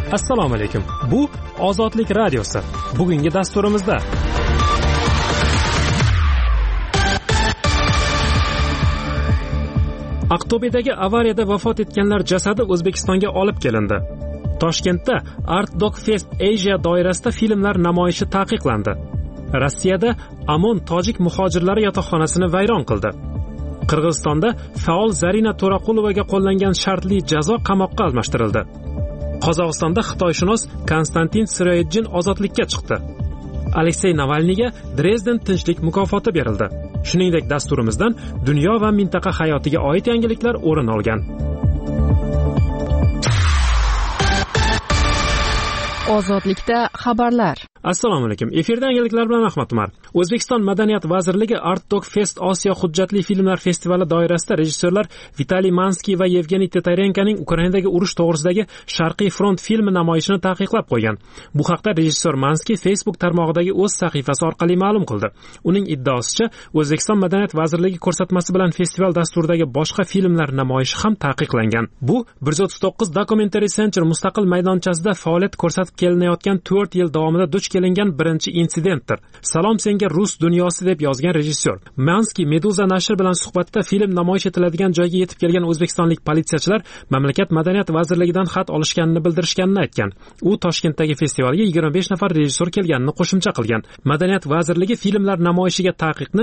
Assalomu alaykum. Bu Ozodlik radiosi. Bugungi dasturimizda Aqto'bedagi avariyada vafot etganlar jasadi O'zbekistonga olib kelindi. Toshkentda Art Dog Fest Asia doirasida filmlar namoyishi taqiqlandi. Rossiyada Amon tojik muhojirlari yotoqxonasini vayron qildi. Qirg'izistonda faol Zarina To'raqulovaga qo'llangan shartli jazo qamoqqa almashtirildi. Qozog'istonda xitoyshunos Konstantin Siroyedjin ozodlikka chiqdi. Aleksey Navalniyga Dresden tinchlik mukofoti berildi. Shuningdek, dasturimizdan dunyo va mintaqa hayotiga oid yangiliklar o'rin olgan. Ozodlikda xabarlar. Assalomu alaykum. Efirda yangiliklar bilan Ahmad Umar. O'zbekiston Madaniyat vazirligi Art Dog Fest Osiyo hujjatli filmlar festivali doirasida rejissyorlar Vitaliy Manskiy va Yevgeniy Titarenkoning Ukrainadagi urush to'g'risidagi Sharqiy front filmi namoyishini taqiqlab qo'ygan. Bu haqda rejissyor Manskiy Facebook tarmog'idagi o'z sahifasi orqali ma'lum qildi. Uning iddaosicha, O'zbekiston Madaniyat vazirligi ko'rsatmasi bilan festival dasturidagi boshqa filmlar namoyishi ham taqiqlangan. Bu 139 Documentary Center mustaqil maydonchasida faoliyat ko'rsatib kelinayotgan 4 yil davomida duch kelingan birinchi insidentdir. Salom senga rus dunyosi deb yozgan rejissyor. Manskiy Meduza nashri bilan suhbatda film namoyish etiladigan joyga yetib kelgan o'zbekistonlik politsiyachilar mamlakat madaniyat vazirligidan xat olishganini bildirishganini aytgan. U Toshkentdagi festivalga 25 nafar rejissyor kelganini qo'shimcha qilgan. Madaniyat vazirligi filmlar namoyishiga taqiqni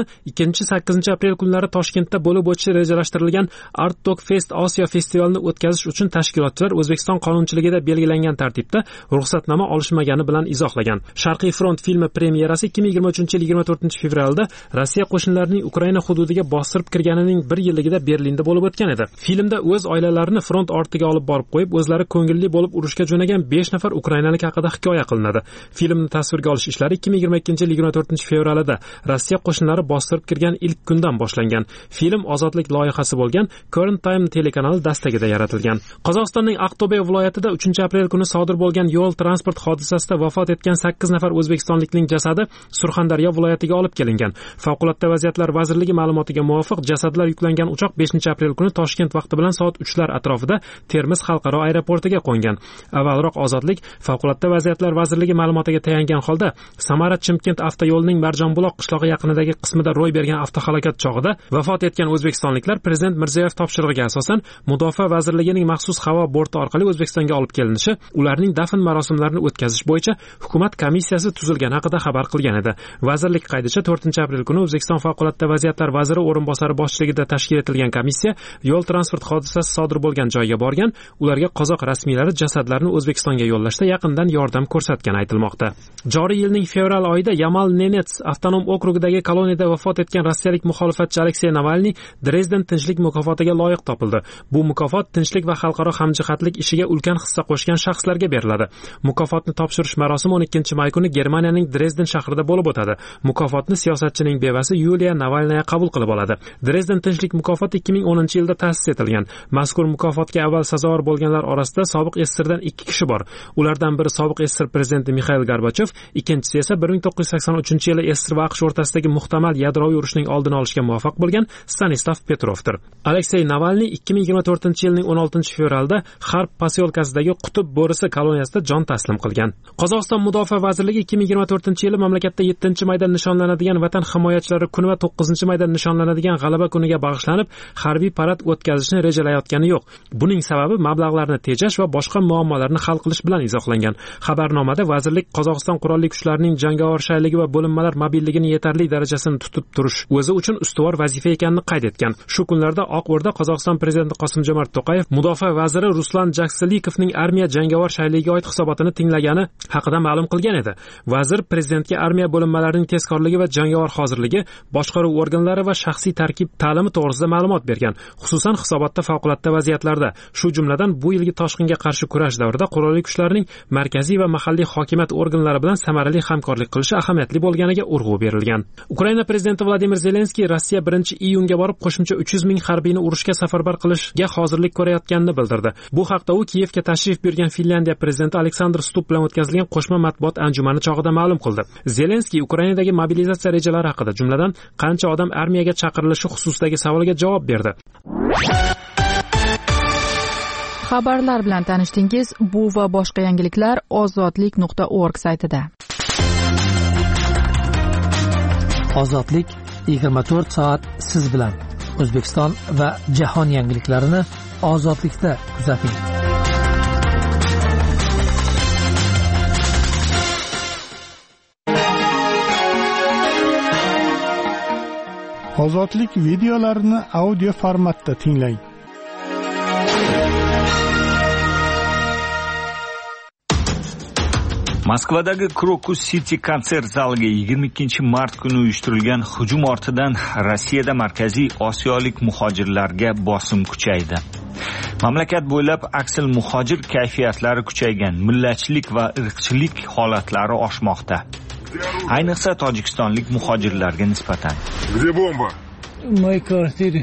2-8 aprel kunlari Toshkentda bo'lib o'tishi rejalashtirilgan Art Dog Fest Osiyo festivalini o'tkazish uchun tashkilotchilar O'zbekiston qonunchiligida belgilangan tartibda ruxsatnoma olishmagani bilan izohlagan. Sharqiy front filmi premyerasi 2023-24 fevralda Rossiya qo'shinlarining Ukraina hududiga bostirib kirganining 1 yilligida Berlinda bo'lib o'tgan edi. Filmda o'z oilalarini front ortiga olib borib qo'yib, o'zlari ko'ngilli bo'lib urushga jo'nagan 5 nafar ukrainalik haqida hikoya qilinadi. Filmni tasvirga olish ishlari 2022-24 fevralda Rossiya qo'shinlari bostirib kirgan ilk kundan boshlangan. Film ozodlik loyihasi bo'lgan Current Time telekanali dastagida yaratilgan. Qozog'istonning Aqto'be viloyatida 3-aprel kuni sodir bo'lgan yo'l transport hodisasida vafot etgan 8 nafar o'zbekistonlikning jasadi Surxondaryo viloyatiga olib kelingan. Favqulodda vaziyatlar vazirligi ma'lumotiga muvofiq jasadlar yuklangan uchoq 5-aprel kuni Toshkent vaqti bilan soat 3lar atrofida Termiz xalqaro aeroportiga qo'ngan. Avvalroq Ozodlik Favqulodda vaziyatlar vazirligi ma'lumotiga tayangan holda Samara Chimkent avtoyo'lining Marjonbuloq qishlog'i yaqinidagi qismida ro'y bergan avtohalokat chog'ida vafot etgan o'zbekistonliklar Prezident Mirziyoyev topshirig'iga asosan Mudofaa vazirligining maxsus havo borti orqali O'zbekistonga olib kelinishi, ularning dafn marosimlarini o'tkazish bo'yicha hukumat komissiyasi tuzilgani haqida xabar qilgan edi. Vazirlik qaydicha 4-aprel kuni O'zbekiston favqulodda vaziyatlar vaziri o'rinbosari boshchiligida tashkil etilgan komissiya yo'l transport hodisasi sodir bo'lgan joyga borgan, ularga qozoq rasmiylari jasadlarni O'zbekistonga yo'llashda yaqindan yordam ko'rsatgani aytilmoqda. Joriy yilning fevral oyida Yamal-Nenets avtonom okrugidagi koloniyada vafot etgan rossiyalik muxolifatchi Aleksey Navalniy Dresden tinchlik mukofotiga loyiq topildi. Bu mukofot tinchlik va xalqaro hamjihatlik ishiga ulkan hissa qo'shgan shaxslarga beriladi. Mukofotni topshirish marosimi 12-may kuni Germaniyaning Dresden shahrida bo'lib o'tadi. Mukofotni siyosatchining bevasi Yuliya Navalnaya qabul qilib oladi. Dresden tinchlik mukofoti 2010-yilda ta'sis etilgan. Mazkur mukofotga avval sazovor bo'lganlar orasida sobiq SSRdan 2 kishi bor. Ulardan biri sobiq SSR prezidenti Mikhail Gorbachev, ikkinchisi esa 1983-yili SSR va AQSh o'rtasidagi muhtamal yadroviy urushning oldini olishga muvaffaq bo'lgan Stanislav Petrovdir. Aleksey Navalniy 2024-yilning 16-fevralda Xarp posyolkasidagi Qutb bo'risi koloniyasida jon taslim qilgan. Qozog'iston Mudofaa vazirligi 2024-yili mamlakatda 7-mayda nishonlanadigan Vatan himoyachilari kuni va 9-mayda nishonlanadigan G'alaba kuniga bag'ishlanib harbiy parad o'tkazishni rejalayotgani yo'q. Buning sababi mablag'larni tejash va boshqa muammolarni hal qilish bilan izohlangan. Xabarnomada vazirlik Qozog'iston qurolli kuchlarining jangovar shayligi va bo'linmalar mobilligini yetarli darajasini tutib turish o'zi uchun ustuvor vazifa ekanini qayd etgan. Shu kunlarda Oq O'rda Qozog'iston prezidenti Qosimjomart To'qayev Mudofaa vaziri Ruslan Jaksilikovning armiya jangovar shayligiga oid hisobotini tinglagani haqida ma'lum qilgan edi. Vazir prezidentga armiya bo'linmalarining tezkorligi va jangovar hozirligi, boshqaruv organlari va shaxsiy tarkib ta'limi to'g'risida ma'lumot bergan. Xususan hisobotda favqulodda vaziyatlarda, shu jumladan bu yilgi toshqinga qarshi kurash davrida qurolli kuchlarning markaziy va mahalliy hokimiyat organlari bilan samarali hamkorlik qilishi ahamiyatli bo'lganiga urg'u berilgan. Ukraina prezidenti Vladimir Zelenskiy Rossiya 1-iyunga borib qo'shimcha 300 ming harbiyni urushga safarbar qilishga hozirlik ko'rayotganini bildirdi. Bu haqda u Kiyevga tashrif buyurgan Finlandiya prezidenti Aleksandr Stup bilan o'tkazilgan qo'shma matbuot anjumani chog'ida ma'lum qildi. Zelenskiy Ukrainadagi mobilizatsiya rejalari haqida, jumladan qancha odam armiyaga chaqirilishi xususidagi savolga javob berdi. Xabarlar bilan tanishdingiz. Bu va boshqa yangiliklar ozodlik.org saytida. Ozodlik 24 soat siz bilan. O'zbekiston va jahon yangiliklarini Ozodlikda kuzating. Ozodlik videolarini audio formatda tinglang. Moskvadagi Krokus City konsert zaliga 22-mart kuni uyushtirilgan hujum ortidan Rossiyada markaziy osiyolik muhojirlarga bosim kuchaydi. Mamlakat bo'ylab aksil muhojir kayfiyatlari kuchaygan, millatchilik va irqchilik holatlari oshmoqda. Ayniqsa tojikistonlik muhojirlarga nisbatan. Где бомба? В моей квартире.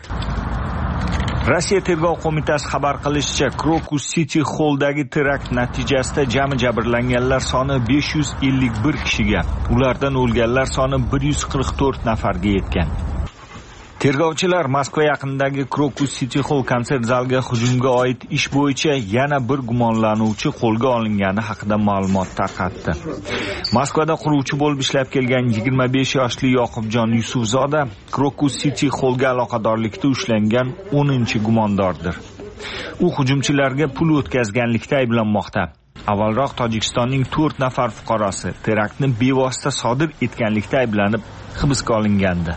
Rossiya tergov qo'mitasi xabar qilishicha, Krokus City Hall'dagi terakt natijasida jami jabrlanganlar soni 551 kishiga, ulardan o'lganlar soni 144 nafarga yetgan. Tergovchilar Moskva yaqinidagi Krokus City Hall konsert zaliga hujumga oid ish bo'yicha yana bir gumonlanuvchi qo'lga olingani haqida ma'lumot tarqatdi. Moskvada quruvchi bo'lib ishlab kelgan 25 yoshli Yoqubjon Yusufzoda Krokus City Hallga aloqadorlikda ushlangan 10-gumondordir. U hujumchilarga pul o'tkazganlikda ayblanmoqda. Avvalroq Tojikistonning 4 nafar fuqarosi teraktni bevosita sodir etganlikda ayblanib hibsga olingandi.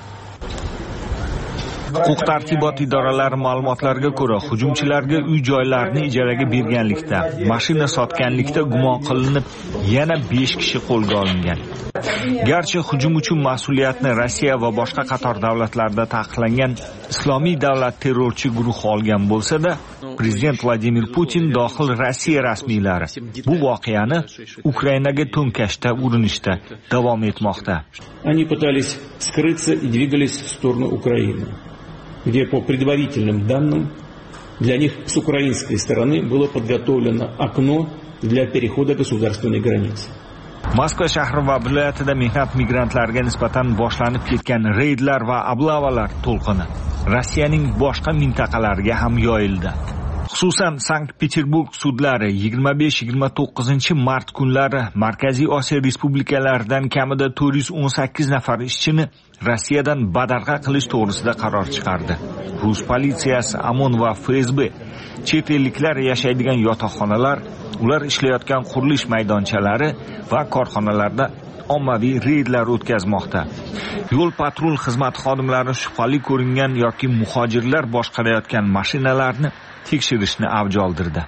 Huquq-tartibot idoralari ma'lumotlariga ko'ra, hujumchilarga uy-joylarni ijaraga berganlikda, mashina sotganlikda gumon qilinib, yana 5 kishi qo'lga olingan. Garchi hujum uchun mas'uliyatni Rossiya va boshqa qator davlatlarda taqiqlangan Islomiy davlat terrorchi guruhi olgan bo'lsa-da, prezident Vladimir Putin dohil Rossiya rasmiylari bu voqeani Ukrainaga to'nkashda urinishda davom etmoqda. Они пытались скрыться и двигались в сторону Украины, где по предварительным данным для них с украинской стороны было подготовлено окно для перехода государственной границы. Moskva shahri va viloyatida mehnat migrantlarga nisbatan boshlanib ketgan reydlar va oblavalar to'lqini Rossiyaning boshqa mintaqalariga ham yoyildi. Xususan, Sankt-Peterburg sudlari 25-29-mart kunlari Markaziy Osiyo respublikalaridan kamida 418 nafar ishchini Rossiyadan badarg'a qilish to'g'risida qaror chiqardi. Rus politsiyasi, OMON va FSB chet elliklar yashaydigan yotoqxonalar, ular ishlayotgan qurilish maydonchalari va korxonalarda ommaviy reydlar o'tkazmoqda. Yo'l-patrul xizmati xodimlari shubhali ko'ringan yoki muhojirlar boshqarayotgan mashinalarni tekshirishni avj oldirdi.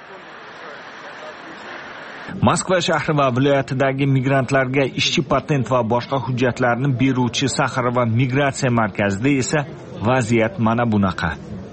Moskva shahri va viloyatidagi migrantlarga ishchi patent va boshqa hujjatlarni beruvchi Saxar va migratsiya markazida esa vaziyat mana bunaqa.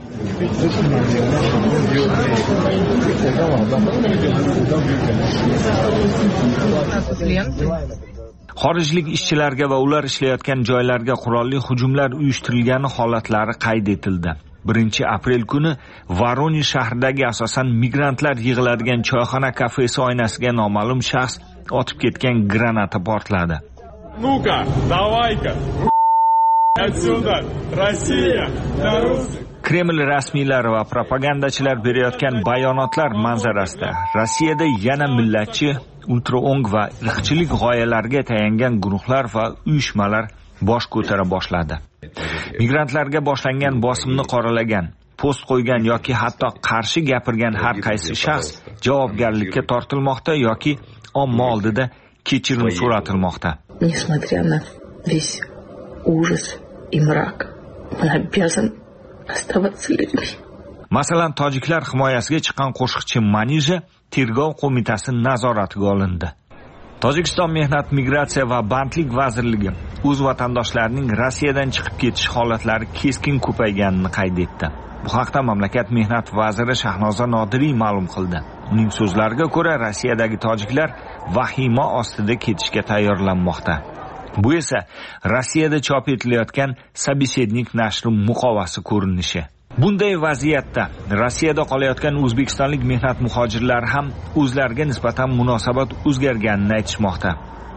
Xorijlik ishchilarga va ular ishlayotgan joylarga qurolli hujumlar uyushtirilgani holatlari qayd etildi. 1-aprel kuni Voronezh shahridagi asosan migrantlar yig'iladigan choyxona kafesi oynasiga noma'lum shaxs otib ketgan granata portladi. Ну-ка, давай-ка. Отсюда, Россия, на русских. Kreml rasmiylari va propagandachilar berayotgan bayonotlar manzarasida Rossiyada yana millatchi, ultraong va irqchilik g'oyalariga tayangan guruhlar va uyushmalar bosh ko'tara boshladi. Migrantlarga boshlangan bosimni qoralagan, post qo'ygan yoki hatto qarshi gapirgan har qaysi shaxs javobgarlikka tortilmoqda yoki omma oldida kechirim so'ratilmoqda. Несмотря на весь ужас и мрак, мы обязаны оставаться людьми. Masalan, tojiklar himoyasiga chiqqan qo'shiqchi Manija tergov qo'mitasi nazoratiga olindi. Tojikiston Mehnat migratsiya va bandlik vazirligi o'z vatandoshlarining Rossiyadan chiqib ketish holatlari keskin ko'payganini qayd etdi. Bu haqda mamlakat mehnat vaziri Shahnoza Nodiriy ma'lum qildi. Uning so'zlariga ko'ra, Rossiyadagi tojiklar vahima ostida ketishga tayyorlanmoqda. Bu esa Rossiyada chop etilayotgan Sabesednik nashri muqovasi ko'rinishi. Bunday vaziyatda Rossiyada qolayotgan o'zbekistonlik mehnat muhojirlari ham o'zlariga nisbatan munosabat o'zgarganini aytishmoqda.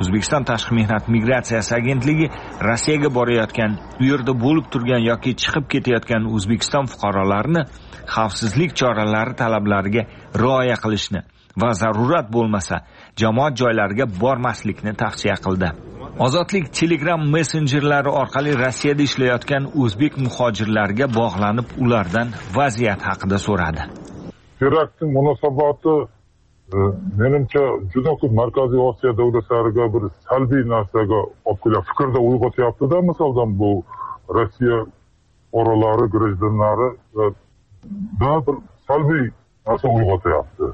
O'zbekiston Tashqi mehnat migratsiyasi agentligi Rossiyaga borayotgan, u yerda bo'lib turgan yoki chiqib ketayotgan O'zbekiston fuqarolarini xavfsizlik choralari talablariga rioya qilishni va zarurat bo'lmasa jamoat joylariga bormaslikni tavsiya qildi. Ozodlik Telegram messenjerlari orqali Rossiyada ishlayotgan o'zbek muhojirlarga bog'lanib, ulardan vaziyat haqida so'radi. Teraktning munosabati menimcha juda ko'p Markaziy Osiyo davlatlariga bir salbiy narsaga olib keladi. Fikrda uyg'otyapti-da, masalan, bu Rossiya orolari grajdanlari da bir salbiy narsa uyg'otyapti.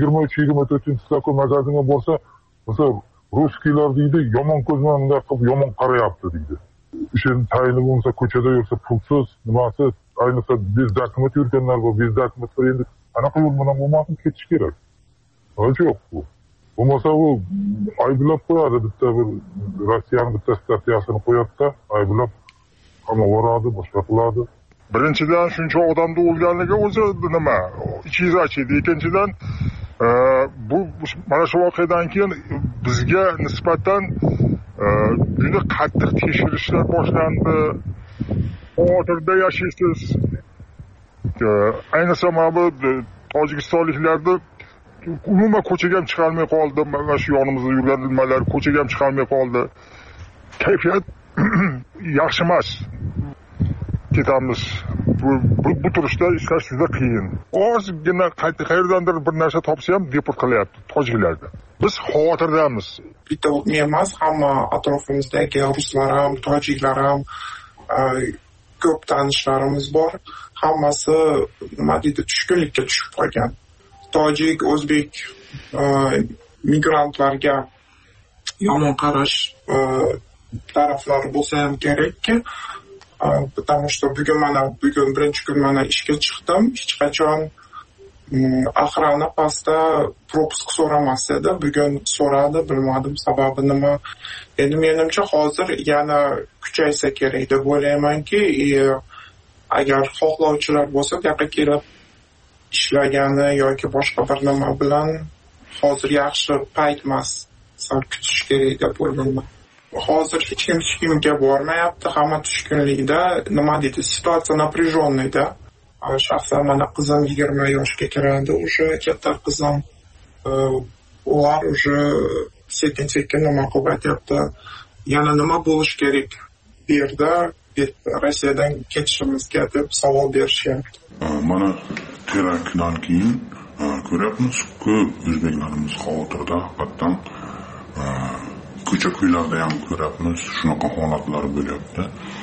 23-24 magazinga borsa, masalan, ruskiylar deydi, yomon ko'z bilan bunday qilib yomon qarayapti deydi. Ishini tayini bo'lsa, ko'chada yursa pulsiz, nimasiz, ayniqsa bezdakimat yurganlar bor, bezdakimatlar endi qanaqa yo'l bilan bo'lmasin ketish kerak. Yo'q bu. Bo'lmasa u ayblab qo'yadi, bitta bir Rossiyaning bitta statsiyasini qo'yadi-da, ayblab qamoqqa boshqa qiladi. Birinchidan shuncha odamni o'lganligi o'zi nima? Ichingiz ochiydi. Ikkinchidan bu mana shu voqeadan keyin bizga nisbatan juda qattiq tekshirishlar boshlandi. Hozirda yashaysiz. Ayniqsa mana bu tojikistonliklarni umuman ko'chaga ham chiqolmay qoldi. Mana shu yonimizda yurgan nimalar ko'chaga ham chiqolmay qoldi. Kayfiyat yaxshi emas. Ketamiz. Bu turishda ishlash juda qiyin. Ozgina qayerdandir bir narsa topsa ham deport qilyapti tojiklarga. Biz xavotirdamiz. Bitta men emas, hamma atrofimizdagi ruslar ham, tojiklar ham ko'p tanishlarimiz bor. Hammasi nima deydi, tushkunlikka tushib qolgan. Tojik, o'zbek migrantlarga yomon qarash taraflari bo'lsa ham kerakki, потому что bugun birinchi kun mana ishga chiqdim, hech qachon охрана pastda propisk so'ramas edi. Bugun so'radi, bilmadim sababi nima. Endi menimcha hozir yana kuchaysa kerak deb o'ylaymanki, agar xohlovchilar bo'lsa, bu yoqqa kelib ishlagani yoki boshqa bir nima bilan hozir yaxshi payt emas, sal kutish kerak deb o'ylayman. Hozir hech kimga bormayapti, hamma tushkunlikda, nima deydi, situatsiya напряженныйda. Shaxsan mana qizim 20 yoshga kiradi, уже katta qizim, ular уже sekin nima qilib aytyapti, yana nima bo'lish kerak bu yerda, Rossiyadan ketishimizga deb savol berishyapti. Mana teraktdan keyin ko'ryapmiz, ko'p o'zbeklarimiz xavotirda, hatto ko'cha-ko'ylarda ham ko'ryapmiz, shunaqa holatlar bo'lyapti.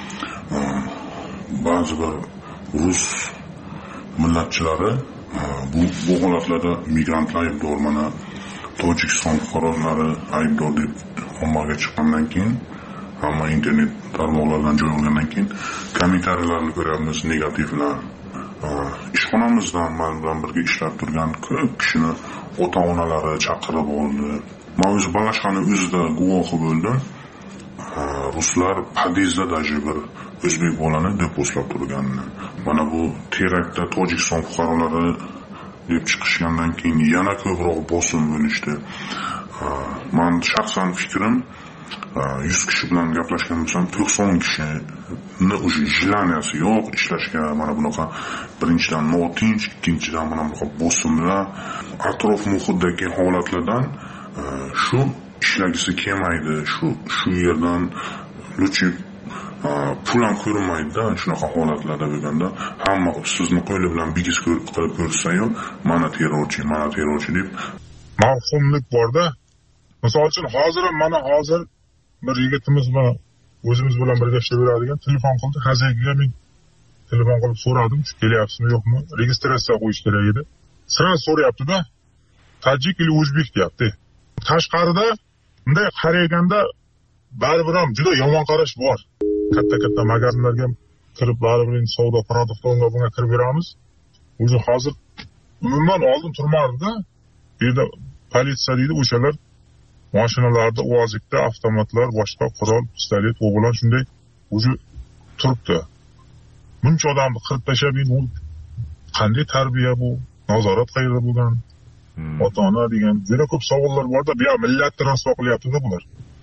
Ba'zi bir rus millatchilari bu holatlarda migrantlar aybdor, mana Tojikiston fuqarolari aybdor deb ommaga chiqqandan keyin, hamma internet tarmoqlardan joy olgandan keyin kommentariyalarni ko'ryapmiz, negativlar. Ishxonamizdan men bilan birga ishlab turgan ko'p kishini ota-onalari chaqirib oldi. Men o'z balashani o'zida guvohi bo'ldim. Ruslar podyezdda даже bir o'zbek bolani deposlab turganini. Mana bu teraktda Tojikiston fuqarolari deb chiqishgandan keyin yana ko'proq bosim bo'lishdi. Men shaxsan fikrim 100 kishi bilan gaplashgan bo'lsam 90 kishini o'sha jilaniyasi yo'q ishlashga, mana bunaqa birinchidan notinch, ikkinchidan mana bunaqa bosimlar, atrof muhitdagi holatlardan shu ishlagisi kelmaydi, shu yerdan lutchi pul ham ko'rinmaydi-da, shunaqa holatlarda bo'lganda hamma sizni qo'li bilan bigiz qilib ko'rsa-yu, mana terrorchi deb mavhumlik bor-da. Misol uchun hozir bir yigitimiz bilan o'zimiz bilan birga ishlayveradigan telefon qildi. Haziga men telefon qilib so'radim, kelyapsizmi yo'qmi, registratsiya qo'yish kerak edi. Sira so'rayapti-da, tojik ili o'zbek deyapti. Tashqarida bunday qaraganda baribir ham juda yomon qarash bor. Katta magazinlarga kirib baribir savdo produktlarga bunga kirib beramiz. O'zi hozir umuman oldin turmardi-da. Bu yerda politsiya deydi, o'shalar mashinalarda, uvozikda avtomatlar, boshqa qurol, pistolet, o'g'lan shunday o'zi turibdi. Buncha odamni qirib tashlab, bu qanday tarbiya bu? Nazorat qayerda bo'lgan? Ota-ona degan juda ko'p savollar bor-da, bu ham millatni rasvo qilyapti-da bular.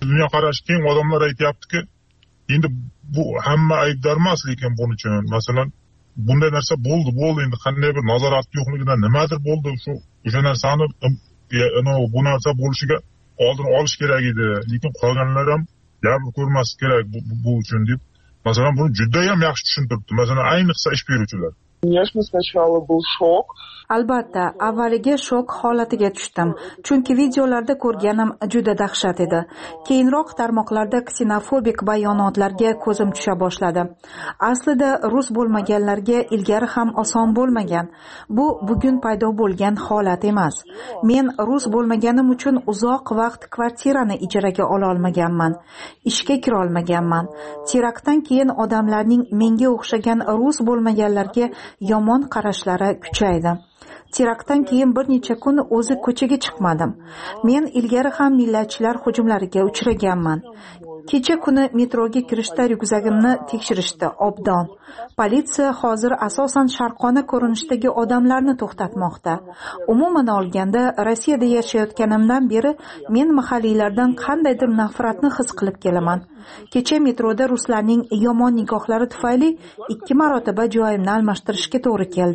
Dunyoqarashi keng odamlar aytyaptiki, endi bu hamma aybdor emas, lekin buning uchun masalan bunday narsa bo'ldi endi qanday bir nazorat yo'qligidan nimadir bo'ldi, o'sha narsani bu narsa bo'lishiga oldin olish kerak edi, lekin qolganlar ham jabr ko'rmaslik kerak bu uchun deb masalan buni juda ham yaxshi tushuntiribdi, masalan ayniqsa ish beruvchilar. Конечно, сначала был шок. Albatta, avvaliga shok holatiga tushdim, chunki videolarda ko'rganim juda dahshat edi. Keyinroq tarmoqlarda ksenofobik bayonotlarga ko'zim tusha boshladi. Aslida rus bo'lmaganlarga ilgari ham oson bo'lmagan. Bu bugun paydo bo'lgan holat emas. Men rus bo'lmaganim uchun uzoq vaqt kvartirani ijaraga ola olmaganman. Ishga kira olmaganman. Teraktdan keyin odamlarning menga o'xshagan rus bo'lmaganlarga yomon qarashlari kuchaydi. Teraktdan keyin bir necha kun o'zi ko'chaga chiqmadim. Men ilgari ham millatchilar hujumlariga uchraganman. Kecha kuni metroga kirishda ryukzagimni tekshirishdi, obdon. Politsiya hozir asosan sharqona ko'rinishdagi odamlarni to'xtatmoqda. Umuman olganda, Rossiyada yashayotganimdan beri men mahalliylardan qandaydir nafratni his qilib kelaman. Kecha metroda ruslarning yomon nigohlari tufayli 2 marotaba joyimni almashtirishga to'g'ri keldi.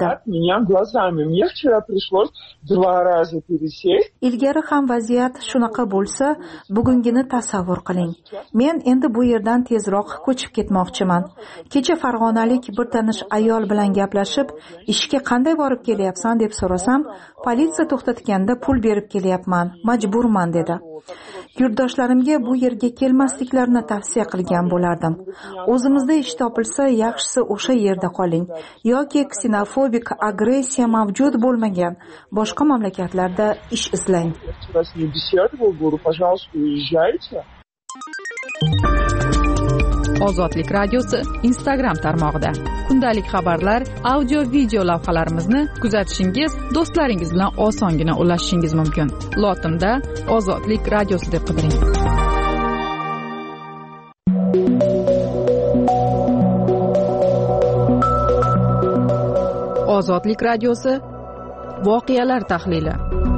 Ilgari ham vaziyat shunaqa bo'lsa, bugungini tasavvur qiling. Men endi bu yerdan tezroq ko'chib ketmoqchiman. Kecha farg'onalik bir tanish ayol bilan gaplashib, ishga qanday borib kelyapsan deb so'rasam, politsiya to'xtatganda pul berib kelyapman, majburman dedi. Yurtdoshlarimga bu yerga kelmasliklarini tavsiya qilgan bo'lardim. O'zimizda ish topilsa, yaxshisi o'sha yerda qoling yoki ksenofobik agressiya mavjud bo'lmagan boshqa mamlakatlarda ish izlang. Ozodlik radiosi Instagram tarmog'ida kundalik xabarlar, audio video lavhalarimizni kuzatishingiz, do'stlaringiz bilan osongina ulashishingiz mumkin. Lotinda Ozodlik radiosi deb qidiring. Ozodlik radiosi voqealar tahlili.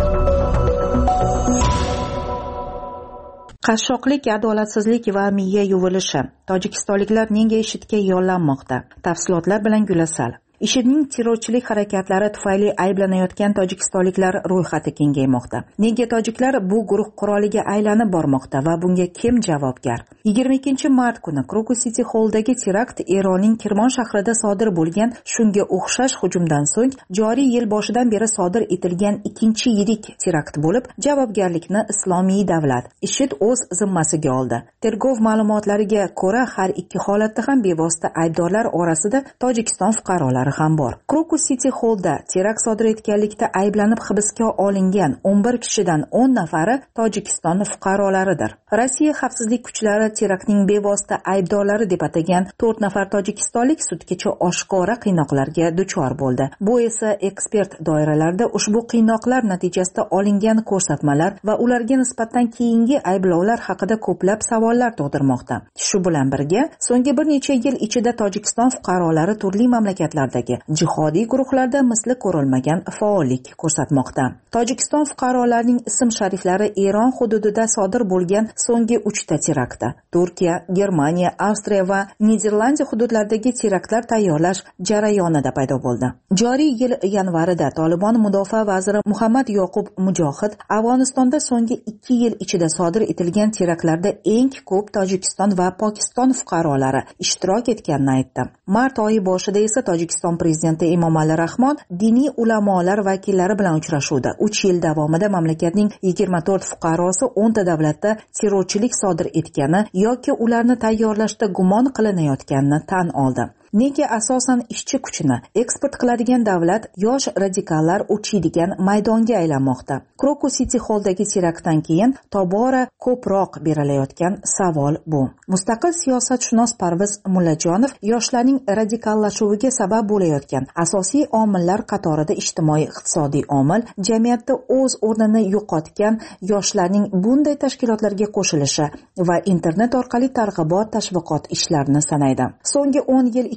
Qashshoqlik, adolatsizlik va miya yuvilishi. Tojikistonliklar nega IShIDga yollanmoqda? Tafsilotlar bilan Gulasal. IShIDning terrorchilik harakatlari tufayli ayblanayotgan tojikistonliklar ro'yxati kengaymoqda. Nega tojiklar bu guruh quroliga aylanib bormoqda va bunga kim javobgar? 22-mart kuni Crocus City Hall'dagi terakt Eronning Kirmon shahrida sodir bo'lgan shunga o'xshash hujumdan so'ng joriy yil boshidan beri sodir etilgan ikkinchi yirik terakt bo'lib, javobgarlikni Islomiy davlat IShID o'z zimmasiga oldi. Tergov ma'lumotlariga ko'ra, har ikki holatda ham bevosita aybdorlar orasida Tojikiston fuqarolari ham bor. Crocus City Hall'da terakt sodir etganlikda ayblanib hibsga olingan 11 kishidan 10 nafari Tojikiston fuqarolaridir. Rossiya xavfsizlik kuchlari teraktning bevosita aybdorlari deb atagan 4 nafar tojikistonlik sudgacha oshkora qiynoqlarga duchor bo'ldi. Bu esa ekspert doiralarida ushbu qiynoqlar natijasida olingan ko'rsatmalar va ularga nisbatan keyingi ayblovlar haqida ko'plab savollar tug'dirmoqda. Shu bilan birga, so'nggi bir necha yil ichida Tojikiston fuqarolari turli mamlakatlarda jihodiy guruhlarda misli ko'rilmagan faollik ko'rsatmoqda. Tojikiston fuqarolarining ism-shariflari Eron hududida sodir bo'lgan so'nggi 3 ta teraktda, Turkiya, Germaniya, Avstriya va Niderlandiya hududlaridagi teraktlar tayyorlash jarayonida paydo bo'ldi. Joriy yil yanvarida Tolibon mudofaa vaziri Muhammad Yoqub Mujohid Afg'onistonda so'nggi 2 yil ichida sodir etilgan teraktlarda eng ko'p Tojikiston va Pokiston fuqarolari ishtirok etganini aytdi. Mart oyi boshida esa Tojikiston prezidenti Emomali Rahmon diniy ulamolar vakillari bilan uchrashuvda 3 yil davomida mamlakatning 24 fuqarosi 10 ta davlatda terrorchilik sodir etgani yoki ularni tayyorlashda gumon qilinayotganini tan oldi. Nega asosan ishchi kuchini eksport qiladigan davlat yosh radikallar o'chiydigan maydonga aylanmoqda? Crocus City Hall'dagi teraktdan keyin tobora ko'proq berilayotgan savol bu. Mustaqil siyosatshunos Parviz Mullajonov yoshlarning radikallashuviga sabab bo'layotgan asosiy omillar qatorida ijtimoiy-iqtisodiy omil, jamiyatda o'z o'rnini yo'qotgan yoshlarning bunday tashkilotlarga qo'shilishi va internet orqali targ'ibot tashviqot ishlarini sanaydi. So'nggi 10 yil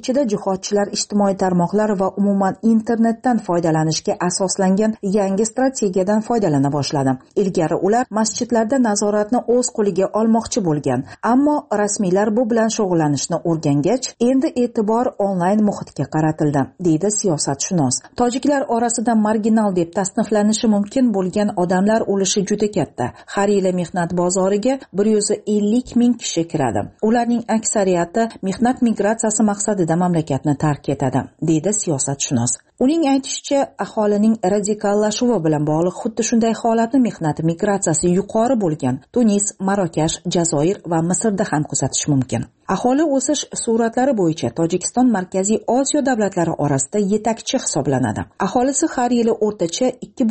ichida jihodchilar ijtimoiy tarmoqlar va umuman internetdan foydalanishga asoslangan yangi strategiyadan foydalana boshladi. Ilgari ular masjidlarda nazoratni o'z qo'liga olmoqchi bo'lgan, ammo rasmiylar bu bilan shug'ullanishni o'rgangach, endi e'tibor onlayn muhitga qaratildi, deydi siyosatshunos. Tojiklar orasida marginal deb tasniflanishi mumkin bo'lgan odamlar ulushi juda katta. Har yili mehnat bozoriga 150 ming kishi kiradi. Ularning aksariyati mehnat migratsiyasi maqsadida mamlakatni tark etadi, deydi siyosatshunos. Uning aytishicha, aholining radikallashuvi bilan bog'liq xuddi shunday holatni mehnat migratsiyasi yuqori bo'lgan Tunis, Marokash, Jazoir va Misrda ham kuzatish mumkin. Aholi o'sish suratlari bo'yicha Tojikiston Markaziy Osiyo davlatlari orasida yetakchi hisoblanadi. Aholisi har yili o'rtacha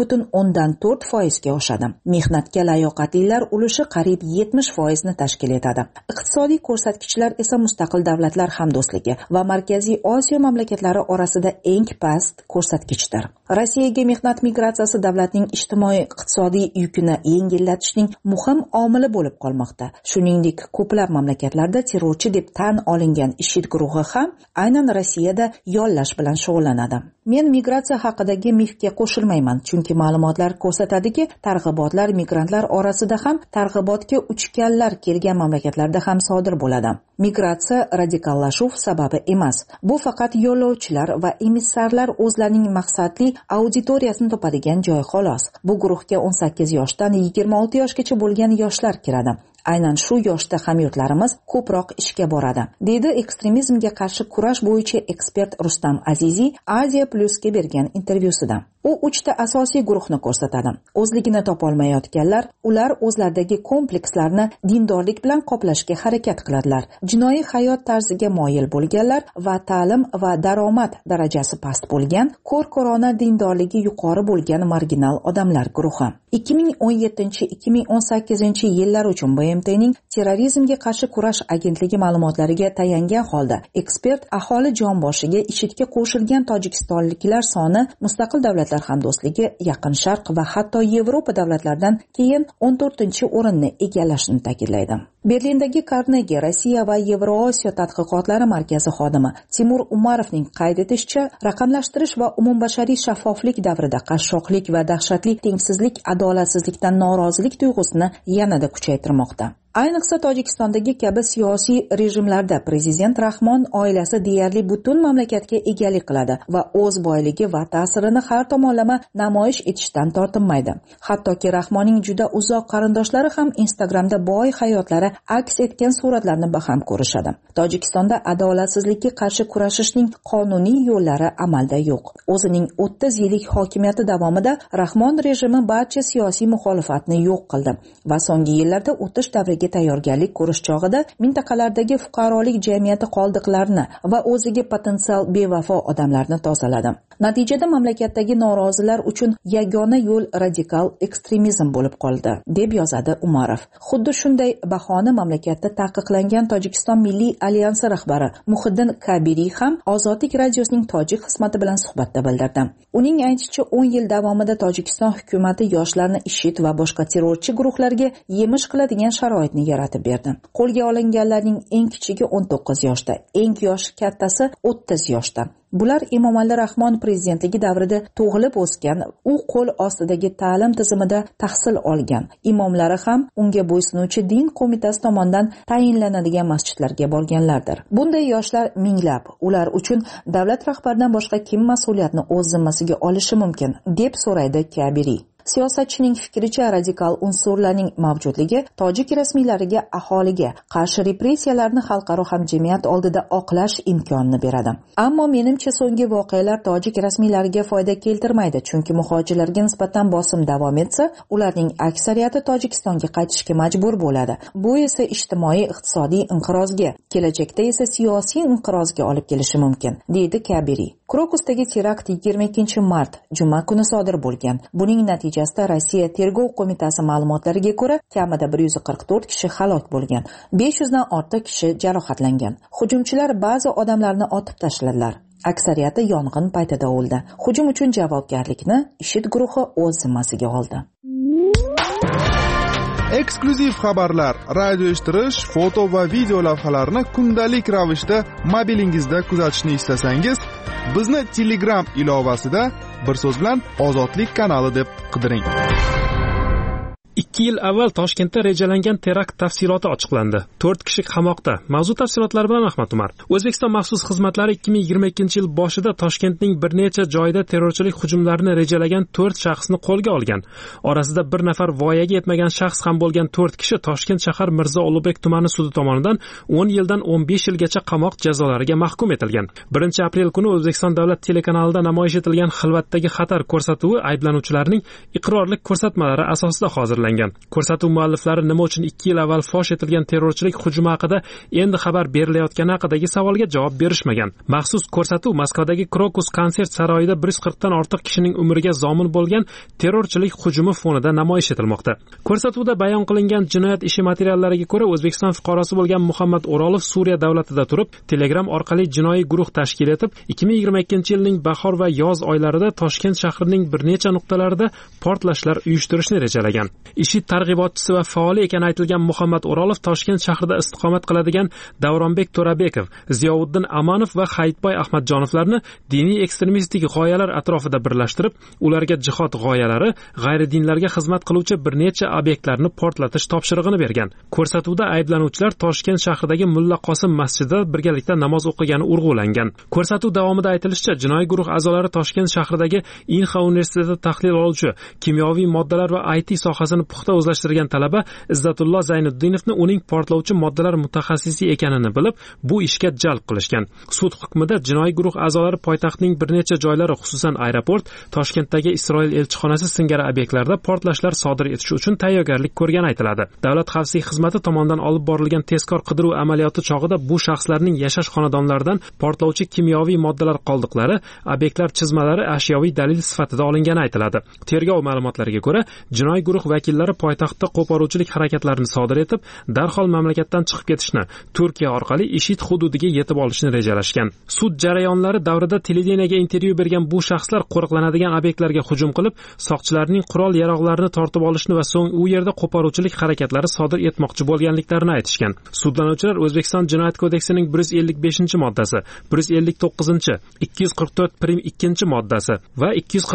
2.4% ga oshadi. Mehnatga layoqatlilar ulushi qariyb 70% ni tashkil etadi. Iqtisodiy ko'rsatkichlar esa mustaqil davlatlar hamdo'stligi va Markaziy Osiyo mamlakatlari orasida eng past ko'rsatkichdir. Rossiyaga mehnat migratsiyasi davlatning ijtimoiy-iqtisodiy yukini yengillatishning muhim omili bo'lib qolmoqda. Shuningdek, ko'plab mamlakatlarda terrorchi deb tan olingan IShID guruhi ham aynan Rossiyada yollash bilan shug'ullanadi. Men migratsiya haqidagi mifga qo'shilmayman, chunki ma'lumotlar ko'rsatadiki, targ'ibotlar migrantlar orasida ham targ'ibotga uchganlar kelgan mamlakatlarda ham sodir bo'ladi. Migratsiya radikallashuv sababi emas. Bu faqat yo'lovchilar va emissarlar o'zlarining maqsadli auditoriyasini topadigan joy xolos. Bu guruhga 18 yoshdan 26 yoshgacha bo'lgan yoshlar kiradi. Aynan shu yoshda hamyurtlarimiz ko'proq ishga boradi, deydi ekstremizmga qarshi kurash bo'yicha ekspert Rustam Aziziy Aziya Plus'ga bergan intervyusida. U 3 ta asosiy guruhni ko'rsatadi. O'zligini topolmayotganlar, ular o'zlaridagi komplekslarni dindorlik bilan qoplashga harakat qiladilar. Jinoiy hayot tarziga moyil bo'lganlar va ta'lim va daromad darajasi past bo'lgan, ko'r-ko'rona dindorligi yuqori bo'lgan marginal odamlar guruhi. 2017-2018 yillar uchun BMTning terrorizmga qarshi kurash agentligi ma'lumotlariga tayangan holda ekspert aholi jonboshiga IShIDga qo'shilgan tojikistonliklar soni mustaqil davlatlar hamdo'stligi, Yaqin Sharq va hatto Yevropa davlatlaridan keyin 14-o'rinni egallashini ta'kidlaydi. Berlindagi Carnegie Rossiya va Yevrosiyo tadqiqotlari markazi xodimi Timur Umarovning qayd etishicha, raqamlashtirish va umumbashariy shaffoflik davrida qashshoqlik va dahshatli tengsizlik, adolatsizlikdan norozilik tuyg'usini yanada kuchaytirmoqda. Ayniqsa Tojikistondagi kabi siyosiy rejimlarda prezident Rahmon oilasi deyarli butun mamlakatga egalik qiladi va o'z boyligi va ta'sirini har tomonlama namoyish etishdan tortinmaydi. Hattoki Rahmonning juda uzoq qarindoshlari ham Instagramda boy hayotlari aks etgan suratlarni baham ko'rishadi. Tojikistonda adolatsizlikka qarshi kurashishning qonuniy yo'llari amalda yo'q. O'zining 30 yillik hokimiyati davomida Rahmon rejimi barcha siyosiy muxolifatni yo'q qildi va so'nggi yillarda o'tish davriga tayyorgarlik ko'rish chog'ida mintaqalardagi fuqarolik jamiyati qoldiqlarini va o'ziga potensial bevafo odamlarni tozaladi. Natijada mamlakatdagi norozilar uchun yagona yo'l radikal ekstremizm bo'lib qoldi, deb yozadi Umarov. Xuddi shunday bahoni mamlakatda taqiqlangan Tojikiston Milliy alyansi rahbari Muhiddin Kabiriy ham Ozodlik radiosining tojik xizmati bilan suhbatda bildirdi. Uning aytishicha, 10 yil davomida Tojikiston hukumati yoshlarni IShID va boshqa terrorchi guruhlarga yemish qiladigan sharoitni yaratib berdi. Qo'lga olinganlarning eng kichigi 19 yoshda, eng yoshi kattasi 30 yoshda. Bular Emomali Rahmon prezidentligi davrida tug'ilib o'sgan, u qo'l ostidagi ta'lim tizimida tahsil olgan. Imomlari ham unga bo'ysunuvchi din qo'mitasi tomonidan tayinlanadigan masjidlarga borganlardir. Bunday yoshlar minglab. Ular uchun davlat rahbaridan boshqa kim mas'uliyatni o'z zimmasiga olishi mumkin, deb so'raydi Kabiriy. Siyosatchining fikricha, radikal unsurlarning mavjudligi tojik rasmiylariga aholiga qarshi repressiyalarni xalqaro hamjamiyat oldida oqlash imkonini beradi. Ammo menimcha so'nggi voqealar tojik rasmiylariga foyda keltirmaydi, chunki muhojirlarga nisbatan bosim davom etsa, ularning aksariyati Tojikistonga qaytishga majbur bo'ladi. Bu esa ijtimoiy-iqtisodiy inqirozga, kelajakda esa siyosiy inqirozga olib kelishi mumkin, deydi Kabiriy. Krokusdagi terakt 22 mart juma kuni sodir bo'lgan. Buning natijasida Rossiya tergov qo'mitasi ma'lumotlariga ko'ra, kamida 144 kishi halok bo'lgan, 500 dan ortiq kishi jarohatlangan. Hujumchilar ba'zi odamlarni otib tashladilar. Aksariyati yong'in paytida o'ldi. Hujum uchun javobgarlikni IShID guruhi o'z zimmasiga oldi. eksklyuziv xabarlar, radio eshittirish, foto va video lavhalarni kundalik ravishda mobilingizda kuzatishni istasangiz, bizni Telegram ilovasida bir so'z bilan Ozodlik kanali deb qidiring. 2 yil avval Toshkentda rejalangan terakt tafsiloti ochiqlandi. 4 kishi qamoqda. Mavzu tafsilotlari bilan Ahmad Umar. O'zbekiston maxsus xizmatlari 2022-yil boshida Toshkentning bir necha joyida terrorchilik hujumlarini rejalagan 4 shaxsni qo'lga olgan. Orasida bir nafar voyaga yetmagan shaxs ham bo'lgan 4 kishi Toshkent shahar Mirzo Ulug'bek tumani sudi tomonidan 10 yildan 15 yilgacha qamoq jazolariga mahkum etilgan. 1-aprel kuni O'zbekiston davlat telekanalida namoyish etilgan Xilvatdagi xatar ko'rsatuvi ayblanuvchilarning iqrorlik ko'rsatmalari asosida hozirlangan. Ko'rsatuv mualliflari nima uchun 2 yil avval fosh etilgan terrorchilik hujumi haqida endi xabar berilayotgani haqidagi savolga javob berishmagan. Maxsus ko'rsatuv Moskvadagi Krokus konsert saroyida 140 dan ortiq kishining umriga zomin bo'lgan terrorchilik hujumi fonida namoyish etilmoqda. Ko'rsatuvda bayon qilingan jinoyat ishi materiallariga ko'ra, O'zbekiston fuqarosi bo'lgan Muhammad O'rolov Suriya davlatida turib, Telegram orqali jinoiy guruh tashkil etib, 2022-yilning bahor va yoz oylarida Toshkent shahrining bir necha nuqtalarida portlashlar uyushtirishni rejalagan. IShID targ'ibotchisi va faoli ekani aytilgan Muhammad O'rolov Toshkent shahrida istiqomat qiladigan Davronbek To'rabekov, Ziyovuddin Amanov va Hayitboy Ahmadjonovlarni diniy ekstremistik g'oyalar atrofida birlashtirib, ularga jihod g'oyalari, g'ayridinlarga xizmat qiluvchi bir necha obyektlarni portlatish topshirig'ini bergan. Ko'rsatuvda ayblanuvchilar Toshkent shahridagi Mulla Qosim masjidida birgalikda namoz o'qigani urg'ulangan. Ko'rsatuv davomida aytilishicha, jinoiy guruh a'zolari Toshkent shahridagi Inha universitetida tahlil oluvchi kimyoviy moddalar va IT sohasini puxta o'zlashtirgan talaba Izzatullo Zaynuddinovni uning portlovchi moddalar mutaxassisi ekanini bilib, bu ishga jalb qilishgan. Sud hukmida jinoiy guruh a'zolari poytaxtning bir necha joylari, xususan aeroport, Toshkentdagi Isroil elchixonasi singari obyektlarda portlashlar sodir etish uchun tayyorgarlik ko'rgani aytiladi. Davlat xavfsizlik xizmati tomonidan olib borilgan tezkor qidiruv amaliyoti chog'ida bu shaxslarning yashash xonadonlaridan portlovchi kimyoviy moddalar qoldiqlari, obyektlar chizmalari ashyoviy dalil sifatida olingani aytiladi. Tergov ma'lumotlariga ko'ra, jinoiy guruh vakillari poytaxtda qo'poruvchilik harakatlarini sodir etib, darhol mamlakatdan chiqib ketishni, Turkiya orqali IShID hududiga yetib olishni rejalashgan. Sud jarayonlari davrida televideniyega intervyu bergan bu shaxslar qo'riqlanadigan obyektlarga hujum qilib, soqchilarning qurol-yaroqlarini tortib olishni va so'ng u yerda qo'poruvchilik harakatlari sodir etmoqchi bo'lganliklarini aytishgan. Sudlanuvchilar O'zbekiston Jinoyat kodeksining 155-moddasi, 159, 244-2-moddasi va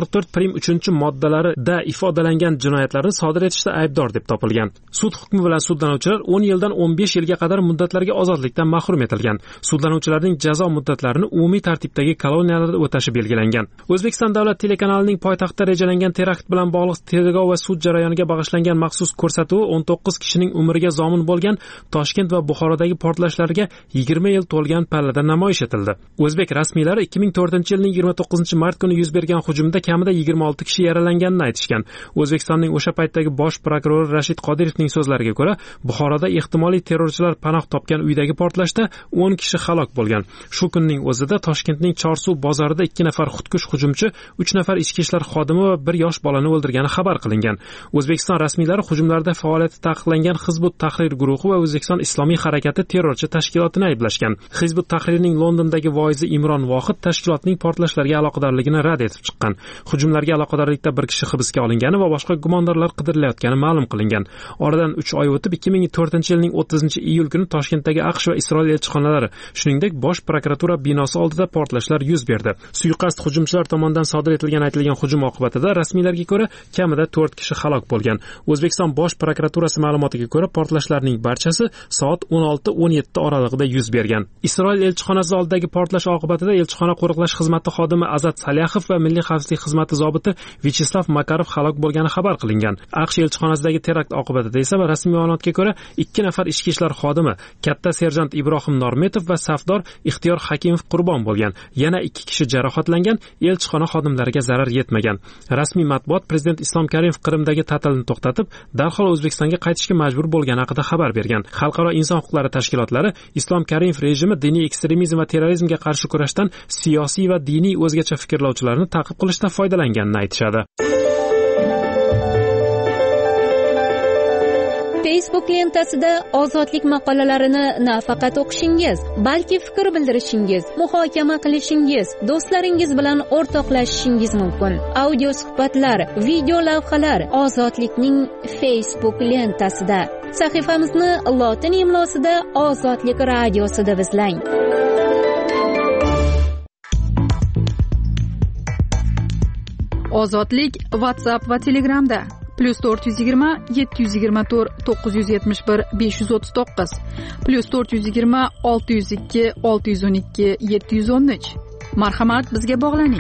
244-3-moddalarida ifodalangan jinoyatlarni sodir etishda aybdor deb topilgan. Sud hukmi bilan sudlanuvchilar 10 yildan 15 yilga qadar muddatlarga ozodlikdan mahrum etilgan. Sudlanuvchilarning jazo muddatlarini umumiy tartibdagi koloniyalarda o'tashi belgilangan. O'zbekiston davlat telekanalining poytaxtda rejalangan terakt bilan bog'liq tergov va sud jarayoniga bag'ishlangan maxsus ko'rsatuvi 19 kishining umriga zomin bo'lgan Toshkent va Buxorodagi portlashlarga 20 yil to'lgan pallada namoyish etildi. O'zbek rasmiylari 2004-yilning 29-mart kuni yuz bergan hujumda kamida 26 kishi yaralanganini aytishgan. O'zbekistonning o'sha paytdagi bosh prokurori Rashid Qodirovning so'zlariga ko'ra, Buxoroda ehtimoliy terrorchilar panoh topgan uydagi portlashda 10 kishi halok bo'lgan. Shu kunning o'zida Toshkentning Chorsuv bozorida 2 nafar xudkush hujumchi, 3 nafar ichki ishlar xodimi va 1 yosh bolani o'ldirgani xabar qilingan. O'zbekiston rasmiylari hujumlarda faoliyati taqiqlangan Hizbut Tahrir guruhi va O'zbekiston Islomiy harakati terrorchi tashkilotini ayblashgan. Hizbut Tahrirning Londondagi voizi Imron Vohid tashkilotning portlashlarga aloqadorligini rad etib chiqqan. Hujumlarga aloqadorlikda 1 kishi hibsga olingani va boshqa gumondorlar qidirilayotgani ma'lum qilingan. Oradan 3 oy o'tib 2004-yilning 30-iyul kuni Toshkentdagi AQSh va Isroil elchixonalari, shuningdek bosh prokuratura binosi oldida portlashlar yuz berdi. Suiqasd hujumchilar tomonidan sodir etilgan aytilgan hujum oqibatida rasmiylarga ko'ra kamida 4 kishi halok bo'lgan. O'zbekiston bosh prokuraturasi ma'lumotiga ko'ra portlashlarning barchasi soat 16:17 oralig'ida yuz bergan. Isroil elchixonasi oldidagi portlash oqibatida elchixona qo'riqlash xizmati xodimi Azat Salyahov va Milliy xavfsizlik xizmati zobiti Vyacheslav Makarov halok bo'lgani xabar qilingan. AQSh elchixonasidagi terakt oqibatida esa rasmiy ma'lumotga ko'ra 2 nafar ichki ishlar xodimi, katta serjant Ibrohim Normetov va safdor Ixtiyor Hakimov qurbon bo'lgan. Yana 2 kishi jarohatlangan, elchixona xodimlariga zarar yetmagan. Rasmiy matbuot Prezident Islom Karimov Qrimdagi ta'tilni to'xtatib, darhol O'zbekistonga qaytishga majbur bo'lgani haqida xabar bergan. Xalqaro inson huquqlari tashkilotlari Islom Karimov rejimi diniy ekstremizm va terrorizmga qarshi kurashdan siyosiy va diniy o'zgacha fikrlovchilarni ta'qib qilishda foydalanganini aytishadi. Facebook lentasida ozodlik maqolalarini nafaqat o'qishingiz, balki fikr bildirishingiz, muhokama qilishingiz, do'stlaringiz bilan o'rtoqlashishingiz mumkin. Audio suhbatlar, video lavhalar Ozodlikning Facebook lentasida. Sahifamizni lotin imlosida Ozodlik radiosida izlang. Ozodlik WhatsApp va Telegramda +420 724 971 539 +420 602 612 713. Marhamat, bizga bog'laning.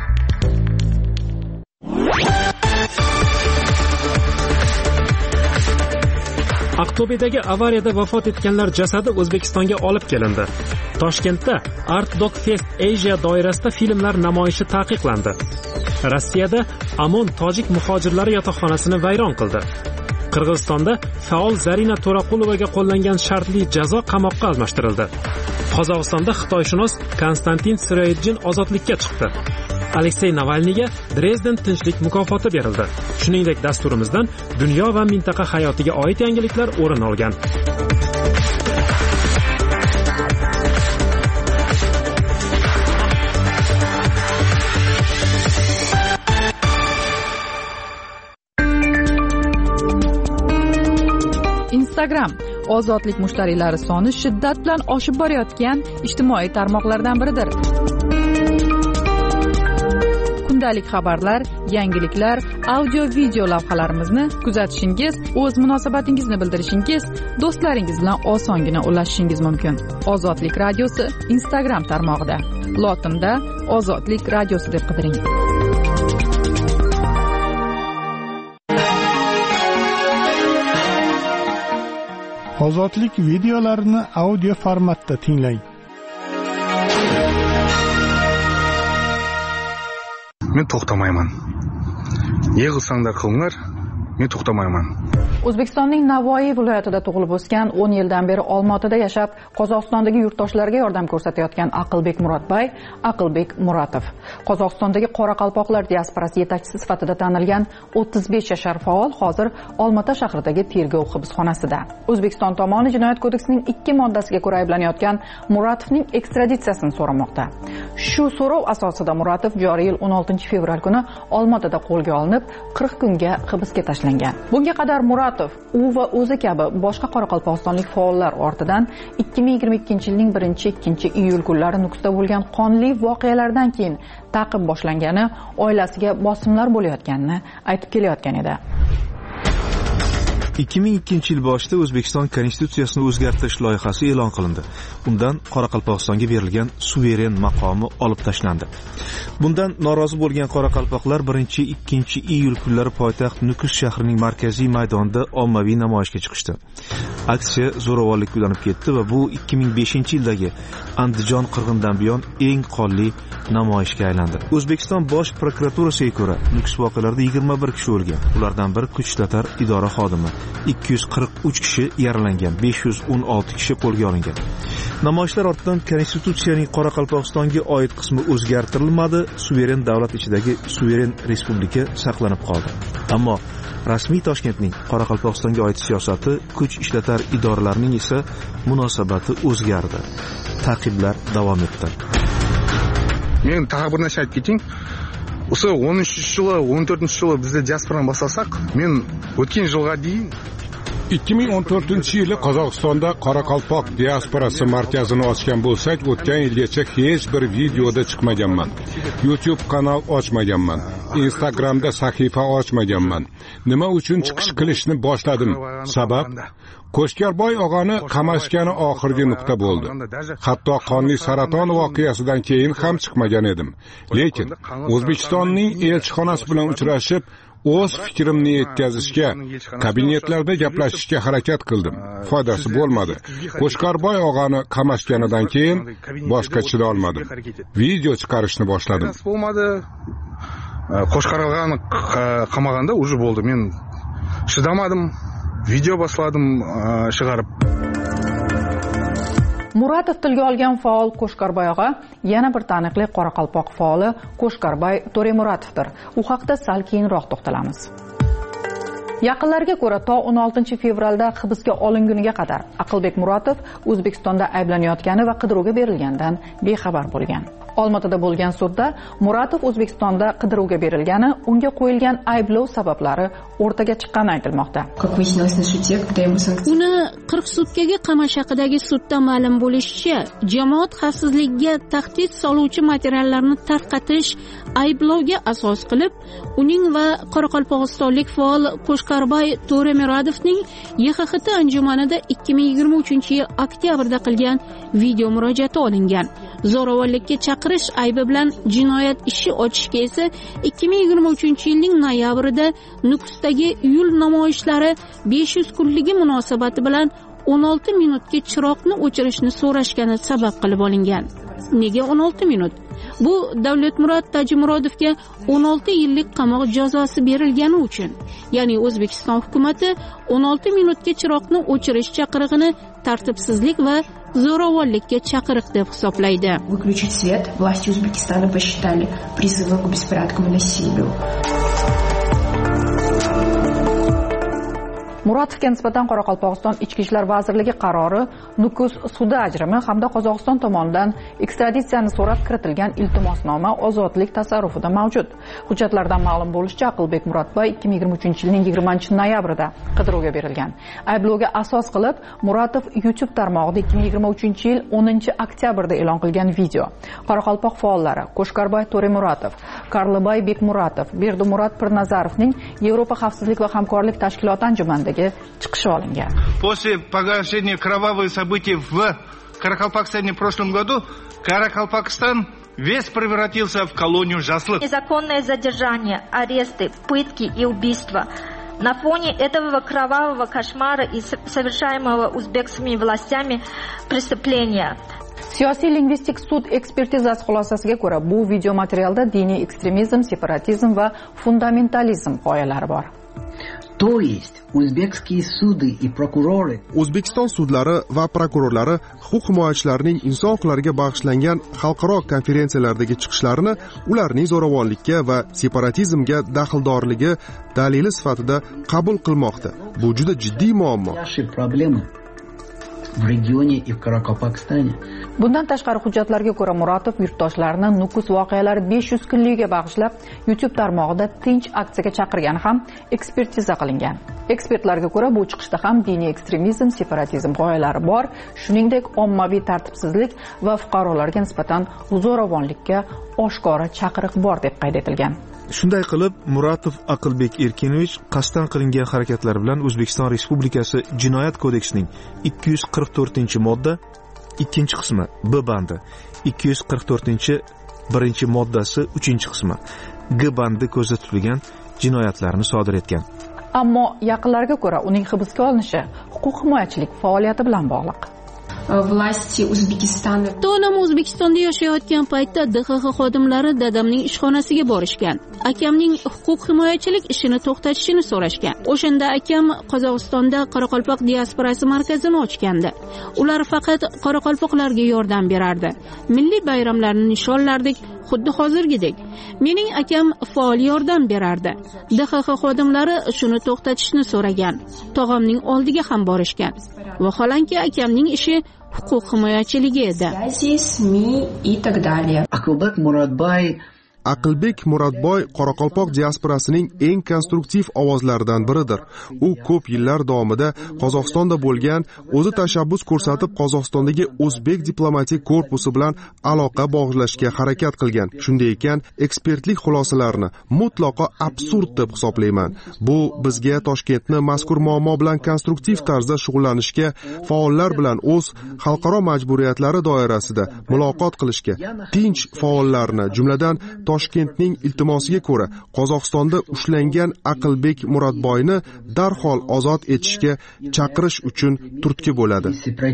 Aqto'bedagi avariyada vafot etganlar jasadi O'zbekistonga olib kelindi. Toshkentda Art Dog Fest Asia doirasida filmlar namoyishi taqiqlandi. Rossiyada Amon tojik muhojirlari yotoqxonasini vayron qildi. Qirg'izistonda faol Zarina To'raqulovaga qo'llangan shartli jazo qamoqqa almashtirildi. Qozog'istonda xitoyshunos Konstantin Siroyedjin ozodlikka chiqdi. Aleksey Navalniyga Dresden tinchlik mukofoti berildi. Shuningdek, dasturimizdan dunyo va mintaqa hayotiga oid yangiliklar o'rin olgan. Instagram ozodlik mushtariylari soni shiddat bilan oshib borayotgan ijtimoiy tarmoqlardan biridir. Kundalik xabarlar, yangiliklar, audio video lavhalarimizni kuzatishingiz, o'z munosabatingizni bildirishingiz, do'stlaringiz bilan osongina ulashishingiz mumkin. Ozodlik radiosi Instagram tarmog'ida. Lotinda Ozodlik radiosi deb qidiring. Ozodlik videolarini audio formatda tinglang. Men to'xtamayman. Yig'ilsanglar qilinglar, men to'xtamayman. O'zbekistonning Navoiy viloyatida tug'ilib o'sgan, 10 yildan beri Olmaotada yashab, Qozog'istondagi yurtdoshlarga yordam ko'rsatayotgan Aqlbek Murodbay, Aqlbek Muratov. Qozog'istondagi qoraqalpoqlar diasporasi yetakchisi sifatida tanilgan 35 yashar faol hozir Olmaota shahridagi tergov hibsxonasida. O'zbekiston tomoni Jinoyat kodeksining 2 moddasiga ko'ra ayblanayotgan Muratovning ekstraditsiyasini so'ramoqda. Shu so'rov asosida Muratov joriy yil 16 fevral kuni Olmaotada qo'lga olinib, 40 kunga hibsga tashlangan. Bunga qadar Muratov u va o'zi kabi boshqa qoraqalpog'istonlik faollar ortidan 2022-yilning 1-2 iyul kunlari Nukusda bo'lgan qonli voqealardan keyin ta'qib boshlangani, oilasiga bosimlar bo'layotganini aytib kelayotgan edi. 2002 yil boshida O'zbekiston konstitutsiyasini o'zgartirish loyihasi e'lon qilindi. Undan Qoraqalpog'istonga berilgan suveren maqomi olib tashlandi. Bundan norozi bo'lgan qoraqalpoqlar 1-2 iyul kunlari poytaxt Nukus shahrining markaziy maydonida ommaviy namoyishga chiqishdi. Aksiya zo'ravonlikka ulanib ketdi va bu 2005-yildagi Andijon qirg'inidan buyon eng qonli namoyishga aylandi. O'zbekiston bosh prokuraturasiga ko'ra, Nukus voqealarida 21 kishi o'lgan. Ulardan biri kuch ishlatar idora xodimi. 243 kishi yaralangan, 516 kishi qo'lga olingan. Namoyishlar ortidan konstitutsiyaning Qoraqalpog'istonga oid qismi o'zgartirilmadi, suveren davlat ichidagi suveren respublika saqlanib qoldi. Ammo rasmiy Toshkentning Qoraqalpog'istonga oid siyosati, kuch ishlatar idoralarning esa munosabati o'zgardi. Ta'qiblar davom etdi. Men tag'in bir narsa aytib keting. O'sha 13-yili, 14-yili bizda diasporani boshlasak, men o'tgan yilga deyim 2014-yili Qozog'istonda Qoraqalpoq diasporasi markazini ochgan bo'lsak, o'tgan yilgacha hech bir videoda chiqmaganman. YouTube kanal ochmaganman. Instagramda sahifa ochmaganman. Nima uchun chiqish qilishni boshladim? Sabab Qo'shkarboy og'ani qamashgani oxirgi nuqta bo'ldi. Hatto qonli saraton voqeasidan keyin ham chiqmagan edim. Lekin O'zbekistonning elchixonasi bilan uchrashib, o'z fikrimni yetkazishga, kabinetlarda gaplashishga harakat qildim. Foydasi bo'lmadi. Qo'shkarboy og'ani qamashganidan keyin boshqa chida olmadim. Video chiqarishni boshladim. Bo'lmadi. Qo'shkarog'ani qamaganda уже bo'ldi. Men chidamadim. Video boshladim chiqarib. Muratov tilga olgan faol Qo'shkarboy og'a yana bir taniqli qoraqalpoq faoli Qo'shkarboy To'remuratovdir. U haqda sal keyinroq to'xtalamiz. Yaqinlariga ko'ra, to 16 fevralda hibsga olinguniga qadar Aqlbek Muratov O'zbekistonda ayblanayotgani va qidiruvga berilgandan bexabar bo'lgan. Olmaotada bo'lgan sudda Muratov O'zbekistonda qidiruvga berilgani, unga qo'yilgan ayblov sabablari o'rtaga chiqqani aytilmoqda. Uni 40 sutkaga qamash haqidagi sudda ma'lum bo'lishicha, jamoat xavfsizligiga tahdid soluvchi materiallarni tarqatish ayblovga asos qilib, uning va qoraqalpog'istonlik faol Qo'shqarbay To'remiradovning YXHT anjumanida 2023-yil oktyabrda qilgan video murojaati olingan. Zo'ravonlikka chaqirish aybi bilan jinoyat ishi ochishga esa 2023-yilning noyabrida Nukusdagi iyul namoyishlari 500 kunligi munosabati bilan 16 minutga chiroqni o'chirishni so'rashgani sabab qilib olingan. Nega 16 minut? Bu Davlatmurod Tajimurodovga 16 yillik qamoq jazosi berilgani uchun. Ya'ni O'zbekiston hukumatı 16 minutga chiroqni o'chirish chaqirig'ini tartibsizlik va zo'ravonlikka chaqiriq deb hisoblaydi. Выключить свет власти Узбекистана посчитали призывом к беспорядкам и насилию. Muratovga nisbatan Qoraqalpog'iston Ichki ishlar vazirligi qarori Nukus sudi ajrimi hamda Qozog'iston tomonidan ekstraditsiyani so'rab kiritilgan iltimosnoma ozodlik tasarrufida mavjud. Hujjatlardan ma'lum bo'lishicha, Aqlbek Muratboy 2023-yilning 20-noyabrida qidiruvga berilgan. Ayblovga asos qilib, Muratov YouTube tarmog'ida 2023-yil 10-oktyabrda e'lon qilgan video Qoraqalpoq faollari Qo'shqarbay To'remiradov, Karlibay Bekmuratov, Berdimurat Pirnazarovning Yevropa xavfsizlik va hamkorlik tashkiloti anjumanida chiqishi olingan. После погашения кровавых событий в Каракалпакстане в прошлом году, Каракалпакстан весь превратился в колонию жаслых. Незаконное задержание, аресты, пытки и убийства. На фоне этого кровавого кошмара и совершаемого узбекскими властями преступления. Siyosiy lingvistik sud ekspertizasi xulosasiga ko'ra, bu video materialda diniy ekstremizm, separatizm va fundamentalizm g'oyalari bor. То есть o'zbekskiy sudy и prokurori O'zbekiston sudlari va prokurorlari huquq himoyachilarining inson huquqlariga bag'ishlangan xalqaro konferensiyalardagi chiqishlarini ularning zo'ravonlikka va separatizmga daxldorligi dalili sifatida qabul qilmoqda. Bu juda jiddiy muammo. в регионе и в Каракалпакстане. Bundan tashqari hujjatlarga ko'ra Muratov yurtdoshlarini Nukus voqealari 500 kunligiga bag'ishlab YouTube tarmog'ida tinch aksiyaga chaqirgani ham ekspertiza qilingan. Ekspertlarga ko'ra bu chiqishda ham diniy ekstremizm, separatizm g'oyalari bor, shuningdek ommaviy tartibsizlik va fuqarolarga nisbatan zo'ravonlikka oshkora chaqiriq bor deb qayd etilgan. Shunday qilib, Muratov Aqlbek Erkinovich qasddan qilingan harakatlar bilan O'zbekiston Respublikasi Jinoyat kodeksining 244-modda 2-qismi B bandi, 244-1-moddasi 3-qismi G bandi ko'zda tutilgan jinoyatlarni sodir etgan. Ammo yaqinlarga ko'ra uning hibsga olinishi huquq himoyachilik faoliyati bilan bog'liq. Власти O'zbekistonni Onam O'zbekistonda yashayotgan paytda DXX xodimlari dadamning ishxonasiga borishgan. Akamning huquq himoyachilik ishini to'xtatishini so'rashgan. O'shanda akam Qozog'istonda Qoraqalpoq diasporasi markazini ochgandi. Ular faqat qoraqalpoqlarga yordam berardi. Milliy bayramlarni nishonlardik, xuddi hozirgidek. Mening akam faol yordam berardi. DXX xodimlari shuni to'xtatishni so'ragan. Tog'amning oldiga ham borishgan. Vaholanki akamning ishi huquq himoyachiligi edi. Aqlbek Muratboy Qoraqalpoq diasporasining eng konstruktiv ovozlaridan biridir. U ko'p yillar davomida Qozog'istonda bo'lgan, o'zi tashabbus ko'rsatib Qozog'istondagi o'zbek diplomatik korpusi bilan aloqa bog'lashga harakat qilgan. Shunday ekan, ekspertlik xulosalarini mutlaqo absurd deb hisoblayman. Bu bizga Toshkentni mazkur muammo bilan konstruktiv tarzda shug'ullanishga, faollar bilan o'z xalqaro majburiyatlari doirasida muloqot qilishga, tinch faollarni, jumladan Toshkentning iltimosiga ko'ra Qozog'istonda ushlangan Aqlbek Muratboyni darhol ozod etishga chaqirish uchun turtki bo'ladi.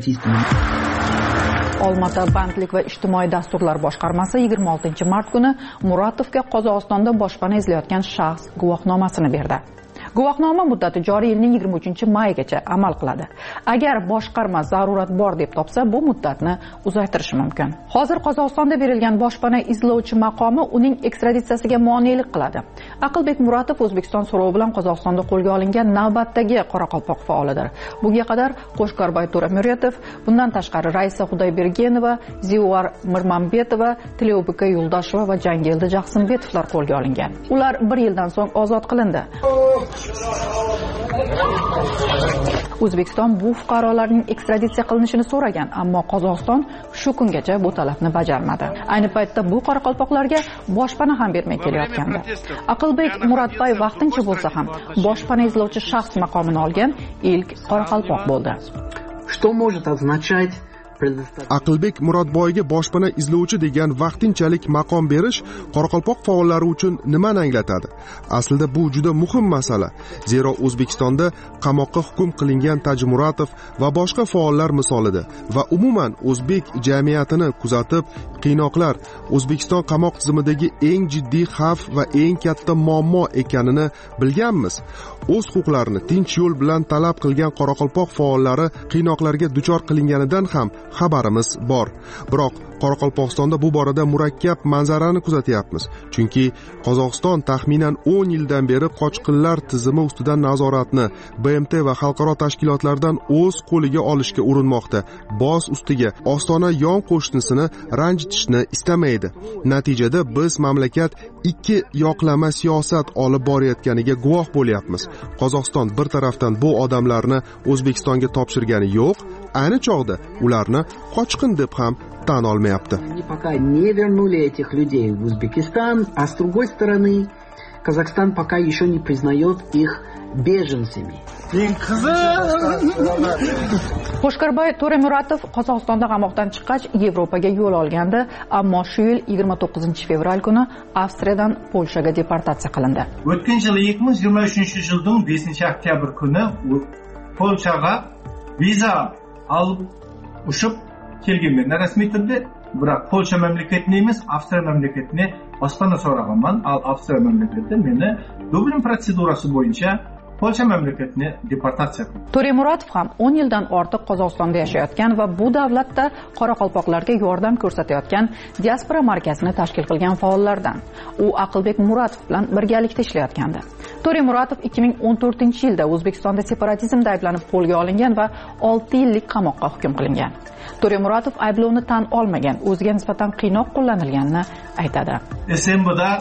Olmaota bandlik va ijtimoiy dasturlar boshqarmasi 26 mart kuni Muratovga Qozog'istonda boshpana izlayotgan shaxs guvohnomasini berdi. Guvohnoma muddati joriy yilning 23-maygacha amal qiladi. Agar boshqarma zarurat bor deb topsa, bu muddatni uzaytirishi mumkin. Hozir Qozog'istonda berilgan boshpana izlovchi maqomi uning ekstraditsiyasiga monelik qiladi. Aqlbek Muratov O'zbekiston so'rovi bilan Qozog'istonda qo'lga olingan navbatdagi Qoraqalpoq faolidir. Bunga qadar Qo'shqorbay To'ramuratov, bundan tashqari Raisa Xudoybergenova, Ziuvar Mirmambetova, Tileobika Yuldasheva va Jangildi Jaqsimbetovlar qo'lga olingan. Ular 1 yildan so'ng ozod qilindi. O'zbekiston bu fuqarolarning ekstraditsiya qilinishini so'ragan, ammo Qozog'iston shu kungacha bu talabni bajarmadi. Ayni paytda bu qoraqalpoqlarga boshpana ham bermay kelayotgandi. Aqlbek Muratbay vaqtincha bo'lsa ham boshpana izlovchi shaxs maqomini olgan ilk qoraqalpoq bo'ldi. Что может означать Aqlbek Muratboyga boshpana izlovchi degan vaqtinchalik maqom berish Qoraqalpoq faollari uchun nimani anglatadi? Aslida bu juda muhim masala. Zero O'zbekistonda qamoqqa hukm qilingan Tajimuratov va boshqa faollar misolida va umuman o'zbek jamiyatini kuzatib, qiynoqlar O'zbekiston qamoq tizimidagi eng jiddiy xavf va eng katta muammo ekanini bilganmiz. O'z huquqlarini tinch yo'l bilan talab qilgan Qoraqalpoq faollari qiynoqlarga duchor qilinganidan ham xabarimiz bor. Biroq Qoraqalpog'istonda bu borada murakkab manzarani kuzatyapmiz. Chunki Qozog'iston taxminan 10 yildan beri qochqinlar tizimi ustidan nazoratni BMT va xalqaro tashkilotlardan o'z qo'liga olishga urinmoqda. Boz ustiga Ostona yon qo'shnisini ranjitishni istamaydi. Natijada biz mamlakat ikki yoqlama siyosat olib borayotganiga guvoh bo'lyapmiz. Qozog'iston bir tarafdan bu odamlarni O'zbekistonga topshirgani yo'q, ayni chog'da ularni qochqin deb ham tan olmayapti. Они пока не вернули этих людей в Узбекистан, а с другой стороны, Казахстан пока еще не признает их беженцами. Qo'shqorbay To'ramuratov Qozog'istonda qamoqdan chiqqach Yevropaga yo'l olgandi, ammo shu yil 29-fevral kuni Avstriyadan Polshaga deportatsiya qilindi. O'tgan yil 2023-yilning 5-oktyabr kuni Polshaga viza olib ushib kelganman rasmiy tilda. Biroq Polsha mamlakatini emas, Avstriya mamlakatini Ostona so'raganman. Al Avstriya mamlakati meni Dublin protsedurasi bo'yicha Polsha mamlakatini deportatsiya qildi. To'ramuratov ham 10 yildan ortiq Qozog'istonda yashayotgan va bu davlatda qoraqalpoqlarga yordam ko'rsatayotgan diaspora markazini tashkil qilgan faollardan. U Aqlbek Muratov bilan birgalikda ishlayotgandi. To'ramuratov 2014-yilda O'zbekistonda separatizmda ayblanib qo'lga olingan va 6 yillik qamoqqa hukm qilingan. To'ramuratov ayblovni tan olmagan, o'ziga nisbatan qiynoq qo'llanilganini aytadi. SMBda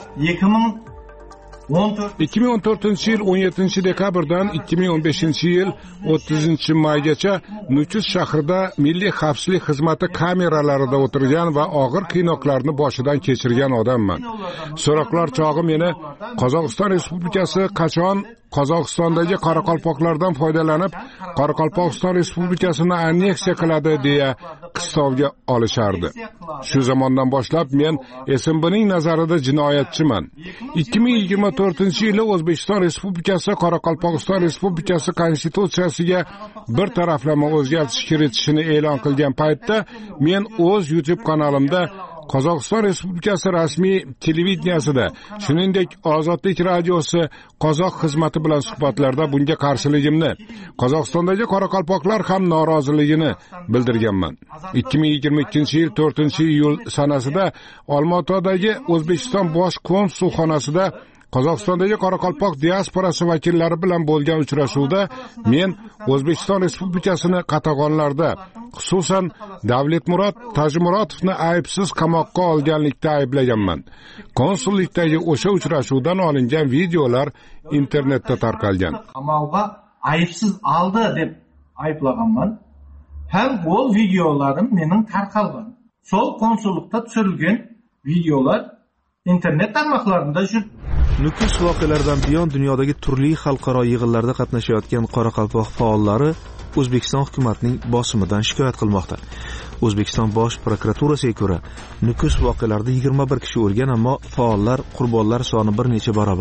2014-yil 17 dekabrdan 2015-yil 30-maygacha Nukus shahrida Milliy xavfsizlik xizmati kameralarida o'tirgan va og'ir qiynoqlarni boshidan kechirgan odamman. So'roqlar chog'i meni Qozog'iston Respublikasi qachon Qozog'istondagi qoraqalpoqlardan foydalanib Qoraqalpog'iston Respublikasini anneksiya qiladi deya qistovga olishardi. Shu zamondan boshlab men SMBning nazarida jinoyatchiman. 2024-yili O'zbekiston Respublikasi Qoraqalpog'iston Respublikasi konstitutsiyasiga bir taraflama o'zgartirish kiritishini e'lon qilgan paytda men o'z YouTube kanalimda Qozog'iston Respublikasi rasmiy televideniyasida, shuningdek Ozodlik radiosi Qozoq xizmati bilan suhbatlarda bunga qarshiligimni, Qozog'istondagi qoraqalpoqlar ham noroziligini bildirganman. 2022-yil 4-iyul sanasida Olmaotadagi O'zbekiston bosh konsulxonasida Qozog'istondagi qoraqalpoq diasporasi vakillari bilan bo'lgan uchrashuvda men O'zbekiston Respublikasini qatag'onlarda, xususan Davletmurod Tajimuratovni aybsiz qamoqqa olganlikda ayblaganman. Konsullikdagi o'sha uchrashuvdan olingan videolar internetda tarqalgan. Qamoqqa aybsiz oldi deb ayblaganman. Ham bu videolarim mening tarqalgan. Sol konsullikda tushirilgan videolar internet tarmoqlarida yuribdi. Nukus voqealaridan buyon dunyodagi turli xalqaro yig'inlarda qatnashayotgan qoraqalpoq faollari O'zbekiston hukumatining bosimidan shikoyat qilmoqda. O'zbekiston bosh prokuraturasiga ko'ra, Nukus voqealarida 21 kishi o'lgan, ammo faollar qurbonlar soni bir necha barobar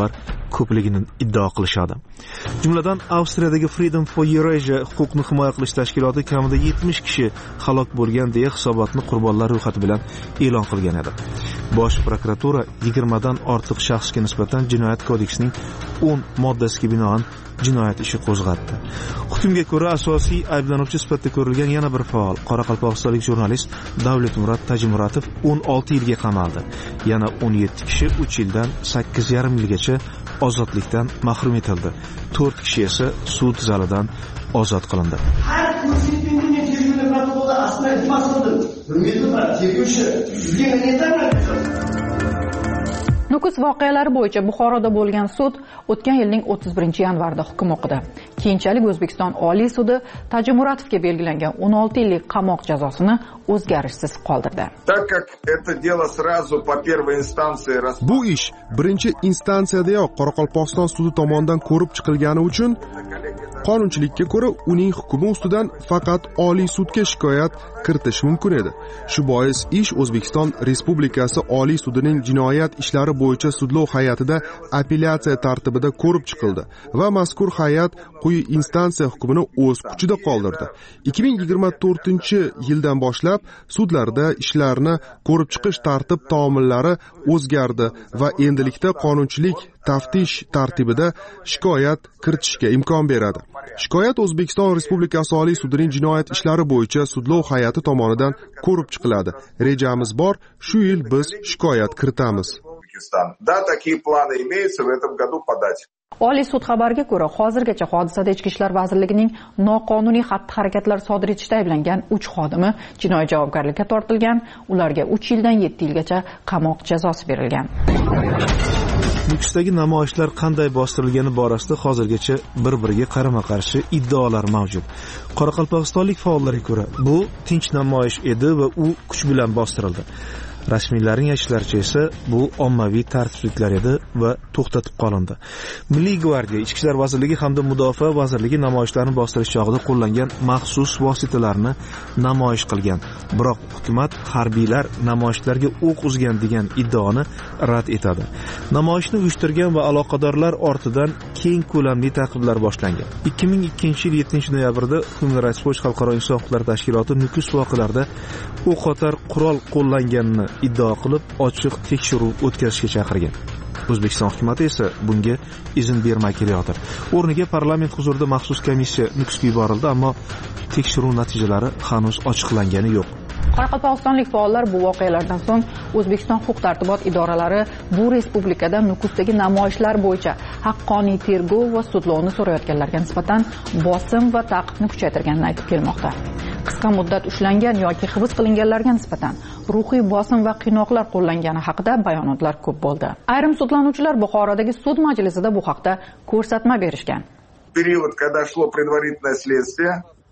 ko'pligini iddao qilishadi. Jumladan Avstriyadagi Freedom for Eurasia huquqni himoya qilish tashkiloti kamida 70 kishi halok bo'lgan deya hisobotni qurbonlar ro'yxati bilan e'lon qilgan edi. Bosh prokuratura 20 dan ortiq shaxsga nisbatan Jinoyat kodeksining 10 moddasiga binoan jinoyat ishi qo'zg'atdi. Hukmga ko'ra asosiy ayblanuvchi sifatida ko'rilgan yana bir faol qoraqalpog'istonlik jurnalist Davlatmurod Tajimuratov 16 yilga qamaldi. Yana 17 kishi 3 yildan 8,5 yilgacha ozodlikdan mahrum etildi. 4 kishi esa sud zalidan ozod qilindi. Har ko'rsatuvning tergov protokolida aslida iltimos qildim. Bilmaydimmi, tergovchi sizga nima Nukus voqealari bo'yicha Buxoroda bo'lgan sud o'tgan yilning 31-yanvarida hukm o'qidi. Keyinchalik O'zbekiston Oliy sudi Tajimuratovga belgilangan 16 yillik qamoq jazosini o'zgarishsiz qoldirdi. Bu ish birinchi instansiyadayoq Qoraqalpog'iston sudi tomonidan ko'rib chiqilgani uchun qonunchilikka ko'ra uning hukmi ustidan faqat Oliy sudga shikoyat kiritish mumkin edi. Shu bois ish O'zbekiston Respublikasi Oliy sudining jinoyat ishlari bo'yicha sudlov hay'atida apellyatsiya tartibida ko'rib chiqildi va mazkur hay'at quyi instansiya hukmini o'z kuchida qoldirdi. 2024-yildan boshlab sudlarda ishlarni ko'rib chiqish tartib taomillari o'zgardi va endilikda qonunchilik taftish tartibida shikoyat kiritishga imkon beradi. Shikoyat O'zbekiston Respublikasi Oliy sudining jinoyat ishlari bo'yicha sudlov hay'ati tomonidan ko'rib chiqiladi. Rejamiz bor, shu yil biz shikoyat kiritamiz. Oliy sud xabariga ko'ra, hozirgacha hodisada Ichki ishlar vazirligining noqonuniy xatti-harakatlar sodir etishda ayblangan 3 xodimi jinoiy javobgarlikka tortilgan, ularga 3 yildan 7 yilgacha qamoq jazosi berilgan. Nukusdagi namoyishlar qanday bostirilgani borasida hozirgacha bir-biriga qarama-qarshi iddaolar mavjud. Qoraqalpog'istonlik faollarga ko'ra, bu tinch namoyish edi va u kuch bilan bostirildi. Rasmiylarning aytishlaricha esa bu ommaviy tartibsizliklar edi va to'xtatib qolindi. Milliy gvardiya, Ichki ishlar vazirligi hamda Mudofaa vazirligi namoyishlarni bostirish chog'ida qo'llangan maxsus vositalarni namoyish qilgan. Biroq hukumat harbiylar namoyishlarga o'q uzgan degan iddaoni rad etadi. Namoyishni uyushtirgan va aloqadorlar ortidan keng ko'lamli ta'qiblar boshlangan. 2002-yil 7-noyabrda Human Rights Watch xalqaro inson huquqlari tashkiloti Nukus voqealarida o'qotar qurol qo'llanganini iddao qilib, ochiq tekshiruv o'tkazishga chaqirgan. O'zbekiston hukumatı esa bunga izn bermay kelayotir. O'rniga parlament huzurida maxsus komissiya Nukusga yuborildi, ammo tekshiruv natijalari hanuz ochiqlangani yo'q. Qoraqalpog'istonlik faollar bu voqealardan so'ng O'zbekiston huquq-tartibot idoralari bu respublikada Nukusdagi namoyishlar bo'yicha haqqoniy tergov va sudlovni so'rayotganlarga nisbatan bosim va ta'qibni kuchaytirganini aytib kelmoqda. Qisqa muddat ushlangan yoki hibs qilinganlarga nisbatan ruhiy bosim va qiynoqlar qo'llangani haqida bayonotlar ko'p bo'ldi. Ayrim sudlanuvchilar Buxorodagi sud majlisida bu haqda ko'rsatma berishgan. Период, когда шло предварительное следствие,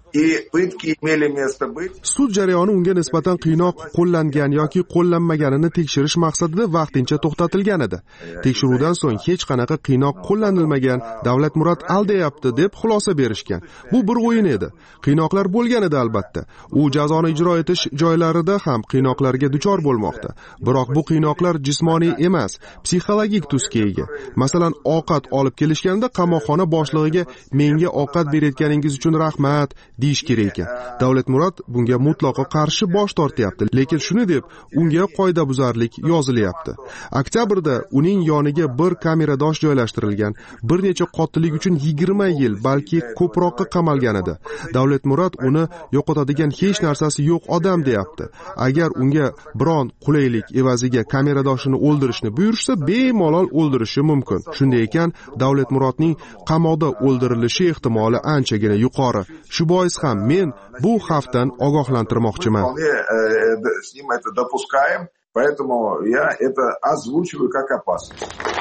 Sud jarayoni unga nisbatan qiynoq qo'llangan yoki qo'llanmaganini tekshirish maqsadida vaqtincha to'xtatilgan edi. Tekshiruvdan so'ng hech qanaqa qiynoq qo'llanilmagan, Davlatmurod aldayapti deb xulosa berishgan. Bu bir o'yin edi. Qiynoqlar bo'lgan edi albatta. U jazoni ijro etish joylarida ham qiynoqlarga duchor bo'lmoqda. Biroq bu qiynoqlar jismoniy emas, psixologik tusga ega. Masalan, ovqat olib kelishganda qamoqxona boshlig'iga menga ovqat berayotganingiz uchun rahmat deyish kerak ekan. Davlatmurod bunga mutlaqo qarshi bosh tortyapti, lekin shuni deb unga qoidabuzarlik yozilyapti. Oktyabrda uning yoniga bir kameradosh joylashtirilgan, bir necha qotillik uchun 20 yil, balki ko'proqqa qamalgan edi. Davlatmurod uni yo'qotadigan hech narsasi yo'q odam deyapti. Agar unga biron qulaylik evaziga kameradoshini o'ldirishni buyursa, bemalol o'ldirishi mumkin. Shunday ekan, Davlatmurodning qamoqda o'ldirilishi ehtimoli anchagina yuqori. Shu bois ham men bu xavfdan ogohlantirmoqchiman. С ним это допускаем, поэтому я это озвучиваю как опасность.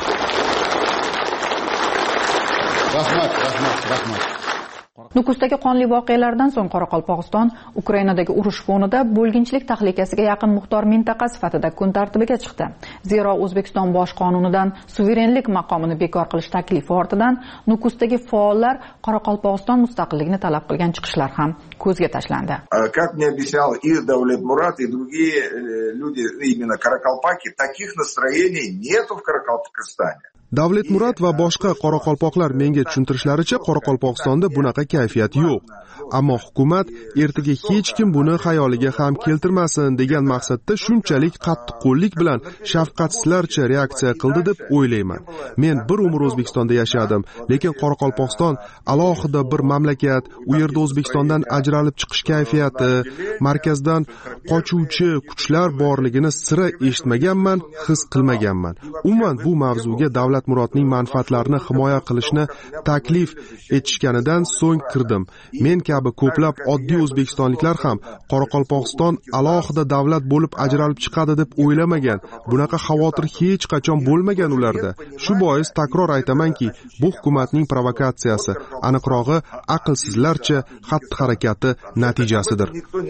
Rahmat. Nukusdagi qonli voqealardan so'ng Qoraqalpog'iston Ukrainadagi urush fonida bo'lginchilik tahlikasiga yaqin muxtor mintaqa sifatida kun tartibiga chiqdi. Zero O'zbekiston bosh qonunidan suverenlik maqomini bekor qilish taklifi ortidan Nukusdagi faollar Qoraqalpog'iston mustaqilligini talab qilgan chiqishlar ham ko'zga tashlandi. Как мне объяснял и Давлетмурод, и другие люди, именно каракалпаки, таких настроений нету в Каракалпакистане. Davletmurod va boshqa qoraqalpoqlar menga tushuntirishlaricha, Qoraqalpog'istonda bunaqa kayfiyat yo'q. Ammo hukumat ertaga hech kim buni xayoliga ham keltirmasin degan maqsadda shunchalik qattiqqo'llik bilan shafqatsizlarcha reaksiya qildi deb o'ylayman. Men bir umr O'zbekistonda yashadim, lekin Qoraqalpog'iston alohida bir mamlakat, u yerda O'zbekistondan ajralib chiqish kayfiyati, markazdan qochuvchi kuchlar borligini sira eshitmaganman, his qilmaganman. Umuman bu mavzuga Davlatmurodning manfaatlarini himoya qilishni taklif etishganidan so'ng kirdim. Men kabi ko'plab oddiy o'zbekistonliklar ham Qoraqalpog'iston alohida davlat bo'lib ajralib chiqadi deb o'ylamagan. Bunaqa xavotir hech qachon bo'lmagan ularda. Shu bois takror aytamanki, bu hukumatning provokatsiyasi, aniqrog'i aqlsizlarcha xatti-harakati natijasidir.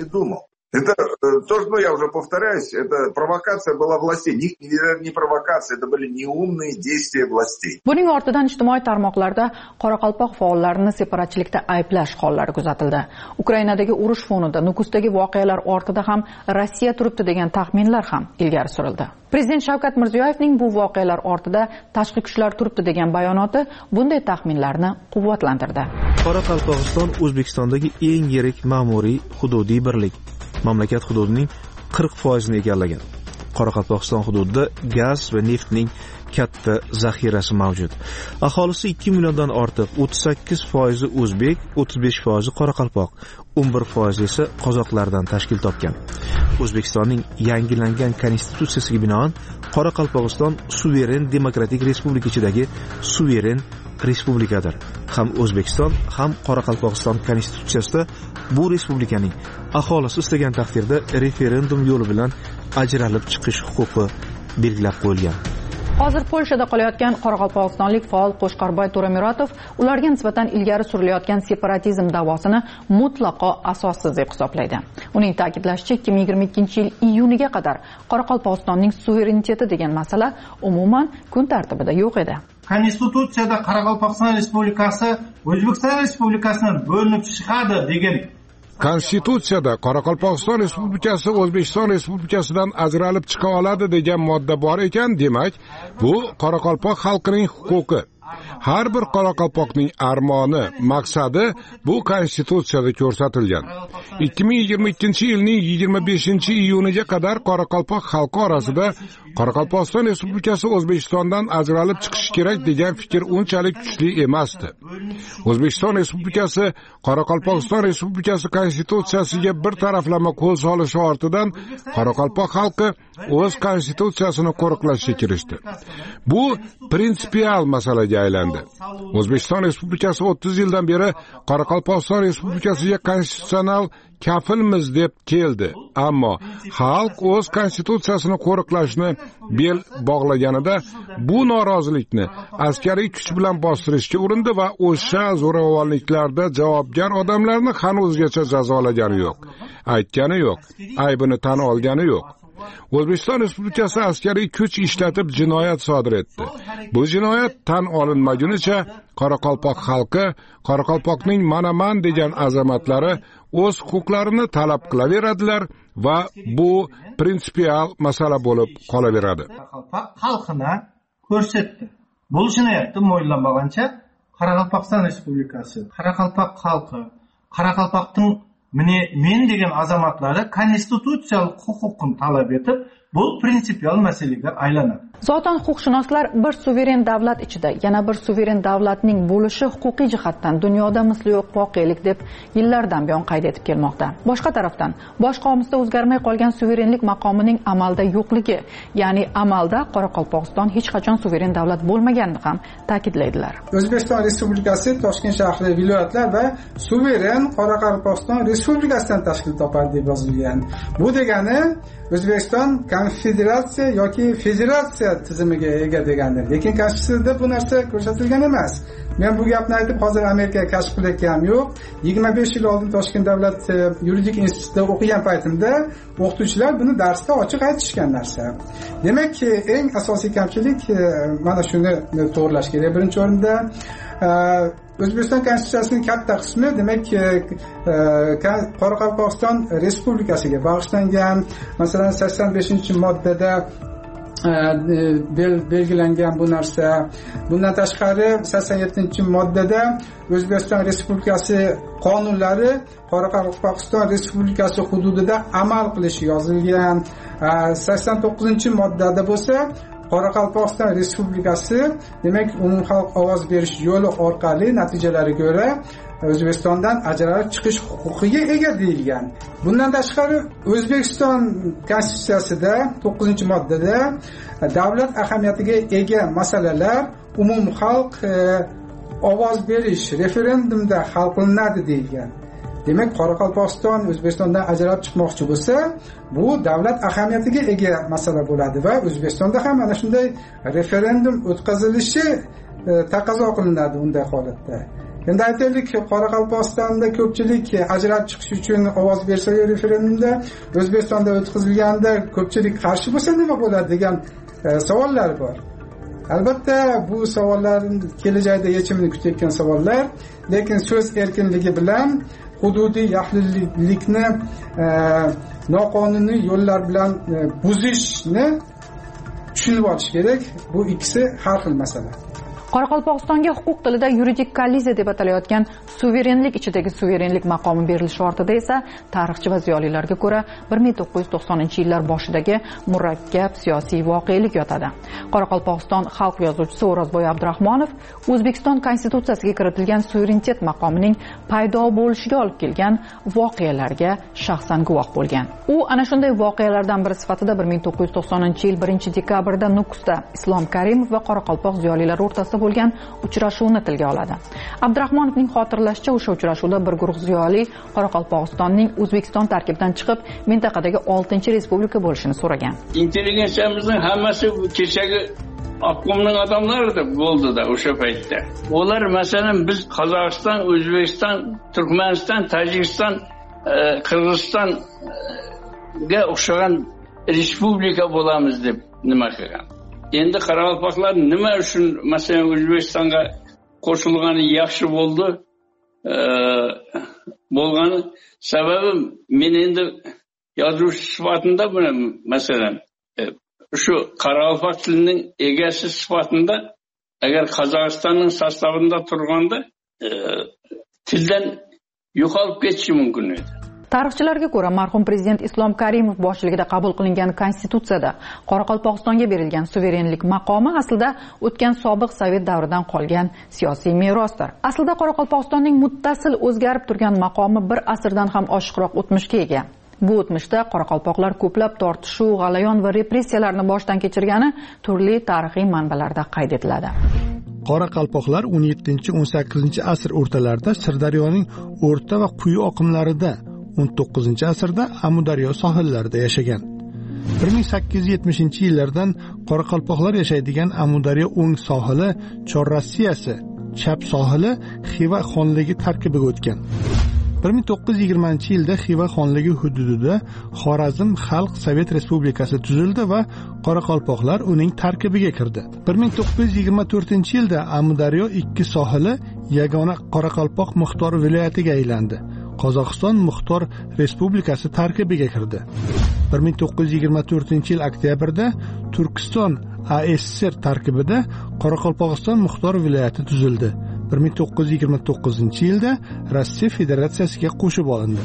Это то, что я уже повторяюсь, это провокация была властей. Не провокация, это были неумные действия властей. Buning ortidan ijtimoiy tarmoqlarda qoraqalpoq faollarini separatchilikda ayblash hollari kuzatildi. Ukrainadagi urush fonida Nukusdagi voqealar ortida ham Rossiya turibdi degan taxminlar ham ilgari surildi. Prezident Shavkat Mirziyoyevning bu voqealar ortida tashqi kuchlar turibdi degan bayonoti bunday taxminlarni quvvatlantirdi. Qoraqalpog'iston O'zbekistondagi eng yirik ma'muriy hududiy birlik. Mamlakat hududining 40% egallagan. Qoraqalpog'iston hududida gaz va neftning katta zaxirasi mavjud. Aholisi 2 milliondan ortiq, 38% o'zbek, 35% qoraqalpoq, 11% esa qozoqlardan tashkil topgan. O'zbekistonning yangilangan konstitutsiyasiga binoan Qoraqalpog'iston suveren demokratik respublika ichidagi suveren respublikadir. Ham O'zbekiston, ham Qoraqalpog'iston konstitutsiyasida bu respublikaning aholisi istagan taqdirda referendum yo'li bilan ajralib chiqish huquqi belgilab qo'yilgan. Hozir Polshada qolayotgan qoraqalpog'istonlik faol Qo'shqorboy To'ramuratov ularga nisbatan ilgari surilayotgan separatizm da'vosini mutlaqo asossiz deb hisoblaydi. Uning ta'kidlashicha, 2022-yil iyuniga qadar Qoraqalpog'istonning suvereniteti degan masala umuman kun tartibida yo'q edi. Konstitutsiyada Qoraqalpog'iston Respublikasi O'zbekiston Respublikasidan bo'linib chiqadi degan Konstitutsiyada Qoraqalpog'iston Respublikasi O'zbekiston Respublikasidan ajralib chiqa oladi degan modda bor ekan, demak, bu Qoraqalpoq xalqining huquqi. Har bir qoraqalpoqning armoni, maqsadi bu konstitutsiyada ko'rsatilgan. 2022-yilning 25-iyuniga qadar qoraqalpoq xalqi orasida Qoraqalpog'iston Respublikasi O'zbekistondan ajralib chiqishi kerak degan fikr unchalik kuchli emasdi. O'zbekiston Respublikasi Qoraqalpog'iston Respublikasi konstitutsiyasiga bir taraflama qo'l solishi ortidan qoraqalpoq xalqi o'z konstitutsiyasini qo'riqlashga kirishdi. Bu prinsipial masalaga aylandi. O'zbekiston Respublikasi 30 yildan beri Qoraqalpog'iston Respublikasiga konstitutsional kafilmiz deb keldi. Ammo xalq o'z konstitutsiyasini qo'riqlashni bel bog'laganida bu norozilikni askariy kuch bilan bostirishga urindi va o'sha zo'ravonliklarda javobgar odamlarni hanuzgacha jazolagani yo'q. Aytgani yo'q, aybini tan olgani yo'q. O'zbekiston Respublikasi askariy kuch ishlatib jinoyat sodir etdi. Bu jinoyat tan olinmagunicha qoraqalpoq xalqi, qoraqalpoqning manaman degan azamatlari o'z huquqlarini talab qilaveradilar va bu prinsipial masala bo'lib qolaveradi. Xalqini ko'rsatdi. Bo'lishini mo'llanmagancha Qoraqalpog'iston Respublikasi, Qoraqalpoq xalqi, Qoraqalpoqning men degan azamatları konstitutsiyalik huquqni talab etib, bu prinsipial masalaga aylanadi. Zotan huquqshunoslar bir suveren davlat ichida yana bir suveren davlatning bo'lishi huquqiy jihatdan dunyoda misli yo'q voqelik deb yillardan buyon qayd etib kelmoqda. Boshqa tarafdan, bosh qomusda o'zgarmay qolgan suverenlik maqomining amalda yo'qligi, ya'ni amalda Qoraqalpog'iston hech qachon suveren davlat bo'lmaganini ham ta'kidlaydilar. O'zbekiston Respublikasi Toshkent shahridagi viloyatlar va suveren Qoraqalpog'iston Respublikasidan tashkil topadi deb yozilgan. Bu degani O'zbekiston konfederatsiya yoki federatsiya tizimiga ega degandir. Lekin Konstitutsiyada bu narsa ko'rsatilgan emas. Men bu gapni aytib hozir Amerikaga kashf qilayotganim yo'q. 25 yil oldin Toshkent davlat yuridik institutida o'qigan paytimda o'qituvchilar buni darsda ochiq aytishgan narsa. Demak, eng asosiy kamchilik mana shuni to'g'rilash kerak. Birinchi o'rinda O'zbekiston konstitutsiyasining katta qismi demak Qoraqalpog'iston Respublikasiga bag'ishlangan. Masalan, 85-moddada belgilangan bu narsa. Bundan tashqari 87-moddada O'zbekiston Respublikasi qonunlari Qoraqalpog'iston Respublikasi hududida amal qilishi yozilgan. 89-moddada bo'lsa Qoraqalpog'iston Respublikasi demak umumxalq ovoz berish yo'li orqali natijalariga ko'ra O'zbekistondan ajralib chiqish huquqiga ega deyilgan. Bundan tashqari O'zbekiston Konstitutsiyasida 9-moddada davlat ahamiyatiga ega masalalar umumxalq ovoz berish referendumda hal qilinadi deyilgan. Demak, Qoraqalpog'iston O'zbekistondan ajralib chiqmoqchi bo'lsa, bu davlat ahamiyatiga ega masala bo'ladi va O'zbekistonda ham mana shunday referendum o'tkazilishi taqozo qilinadi unday holatda. Endi aytaylik, Qoraqalpog'istonda ko'pchilik ajralib chiqish uchun ovoz bersa referendumda, O'zbekistonda o'tkazilganda ko'pchilik qarshi bo'lsa nima bo'ladi degan savollar bor. Albatta bu savollar kelajakda yechimini kutayotgan savollar, lekin so'z erkinligi bilan hududiy yaxlitlikni noqonuniy yo'llar bilan buzishni tushunib olish kerak. Bu ikkisi har xil masala. Qoraqalpog'istonga huquq tilida yuridik kolliziya deb atalayotgan suverenlik ichidagi suverenlik maqomi berilishi ortida esa tarixchi va ziyolilarga ko'ra 1990-yillar boshidagi murakkab siyosiy voqelik yotadi. Qoraqalpog'iston xalq yozuvchisi O'rozboy Abdurahmonov O'zbekiston Konstitutsiyasiga kiritilgan suverenitet maqomining paydo bo'lishiga olib kelgan voqealarga shaxsan guvoh bo'lgan. U ana shunday voqealardan biri sifatida 1990-yil 1-dekabrda Nukusda Islom Karimov va Qoraqalpoq ziyolilari o'rtasida bo'lgan uchrashuvni tilga oladi. Abdurahmonovning xotirlashicha, o'sha uchrashuvda bir guruh ziyoli Qoraqalpog'istonning O'zbekiston tarkibidan chiqib, mintaqadagi 6-respublika bo'lishini so'ragan. Intelligensiyamizning hammasi kechagi oqimning odamlari deb bo'ldi-da o'sha paytda. Ular masalan biz Qozog'iston, O'zbekiston, Turkmaniston, Tojikiston, Qirg'izistonga o'xshagan respublika bo'lamiz deb nima qilgan. Endi Qoraqalpoqlar nima uchun masalan O'zbekistonga qo'shilgani yaxshi bo'ldi? Bo'lgani sababi men endi yozuvchi sifatida buni masalan shu Qoraqalpoq tilining egasi sifatida agar Qozog'istonning sostavida turganda tildan yo'qolib ketishi mumkin edi. Tarixchilarga ko'ra, marhum prezident Islom Karimov boshchiligida qabul qilingan konstitutsiyada Qoraqalpog'istonga berilgan suverenlik maqomi aslida o'tgan sobiq Sovet davridan qolgan siyosiy merosdir. Aslida Qoraqalpog'istonning muttasil o'zgarib turgan maqomi bir asrdan ham oshiqroq o'tmishga ega. Bu o'tmishda qoraqalpoqlar ko'plab tortishuv, g'alayon va repressiyalarni boshdan kechirgani turli tarixiy manbalarda qayd etiladi. Qoraqalpoqlar 17-18 asr o'rtalarida Sirdaryoning o'rta va quyi oqimlarida, 19-asrda Amudaryo sohillarida yashagan. 1870-yillardan Qoraqalpoqlar yashaydigan Amudaryo o'ng sohili Chorrossiyasi, chap sohili Xiva xonligi tarkibiga o'tgan. 1920-yilda Xiva xonligi hududida Xorazm Xalq Sovet Respublikasi tuzildi va Qoraqalpoqlar uning tarkibiga kirdi. 1924-yilda Amudaryo ikki sohili yagona Qoraqalpoq muxtor viloyatiga aylandi. Qozog'iston muxtor respublikasi tarkibiga kirdi. 1924-yil oktyabrda Turkiston ASSR tarkibida Qoraqalpog'iston muxtor viloyati tuzildi. 1929-yilda Rossiya Federatsiyasiga qo'shib olindi.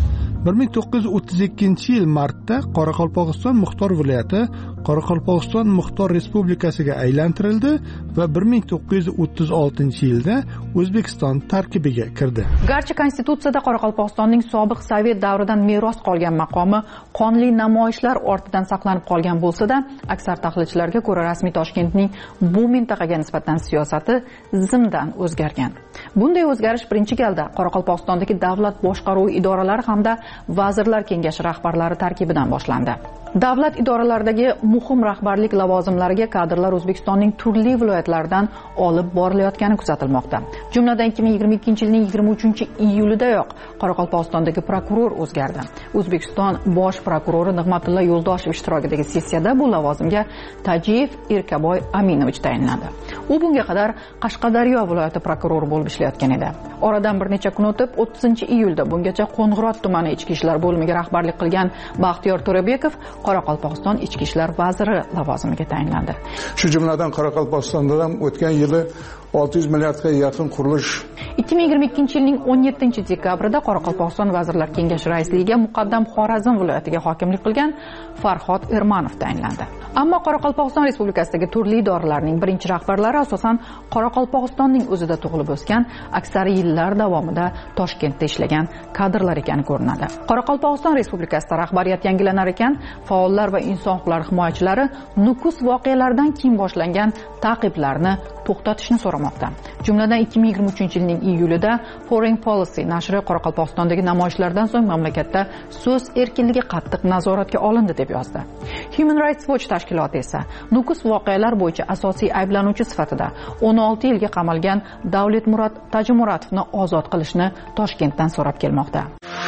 1932-yil martda Qoraqalpog'iston muxtor viloyati Qoraqalpog'iston muxtor respublikasiga aylantirildi va 1936-yilda O'zbekiston tarkibiga kirdi. Garchi konstitutsiyada Qoraqalpog'istonning sobiq Sovet davridan meros qolgan maqomi qonli namoyishlar ortidan saqlanib qolgan bo'lsa-da, aksar tahlilchilarga ko'ra rasmiy Toshkentning bu mintaqaga nisbatan siyosati zimdan o'zgargan. Bunday o'zgarish birinchi galda Qoraqalpog'istondagi davlat boshqaruvi idoralari hamda Vazirlar Kengashi rahbarlari tarkibidan boshlandi. Davlat idoralaridagi muhim rahbarlik lavozimlariga kadrlar O'zbekistonning turli viloyatlaridan olib borilayotgani kuzatilmoqda. Jumladan 2022-yilning 23-iyulidayoq Qoraqalpog'istondagi prokuror o'zgardi. O'zbekiston bosh prokurori Nig'matilla Yo'ldoshev ishtirokidagi sessiyada bu lavozimga Tajiyev Erkaboy Aminovich tayinlandi. U bunga qadar Qashqadaryo viloyati prokurori bo'lib ishlayotgan edi. Oradan bir necha kun o'tib, 30-iyulda bungacha Qo'ng'irot tumani ichki ishlar bo'limiga rahbarlik qilgan Baxtiyor To'rabekov Qoraqalpog'iston ichki ishlar vaziri lavozimiga tayinlandi. Shu jumladan Qoraqalpog'istonda ham o'tgan yili 600 milliardga yaqin qurilish. 2022-yilning 17-dekabrida Qoraqalpog'iston Vazirlar Kengashi raisligiga Muqaddam Xorazm viloyatiga hokimlik qilgan Farhod Ermanov tayinlandi. Ammo Qoraqalpog'iston Respublikasidagi turli idoralarning birinchi rahbarlari asosan Qoraqalpog'istonning o'zida tug'ilib o'sgan, aksari yillar davomida Toshkentda ishlagan kadrlar ekani ko'rinadi. Qoraqalpog'iston Respublikasida rahbariyat yangilanar ekan, faollar va inson huquqlari himoyachilari Nukus voqealaridan keyin boshlangan ta'qiblarni to'xtatishni so'ramoqda. Jumladan 2023-yilning iyulida Foreign Policy nashri Qoraqalpog'istondagi namoyishlardan so'ng mamlakatda so'z erkinligi qattiq nazoratga olindi deb yozdi. Human Rights Watch tashkiloti esa Nukus voqealar bo'yicha asosiy ayblanuvchi sifatida 16 yilga qamalgan Davletmurod Tajimuratovni ozod qilishni Toshkentdan so'rab kelmoqda.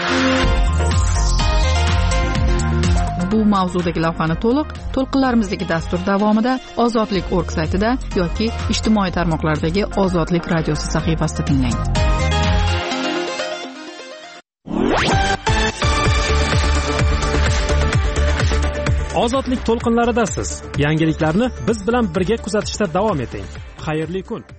Bu mavzudagi lavhani to'lqinlarimizdagi dastur davomida Ozodlik.org saytida yoki ijtimoiy tarmoqlardagi Ozodlik radiosi sahifasida tinglang. Ozodlik to'lqinlaridasiz. Yangiliklarni biz bilan birga kuzatishda davom eting. Xayrli kun.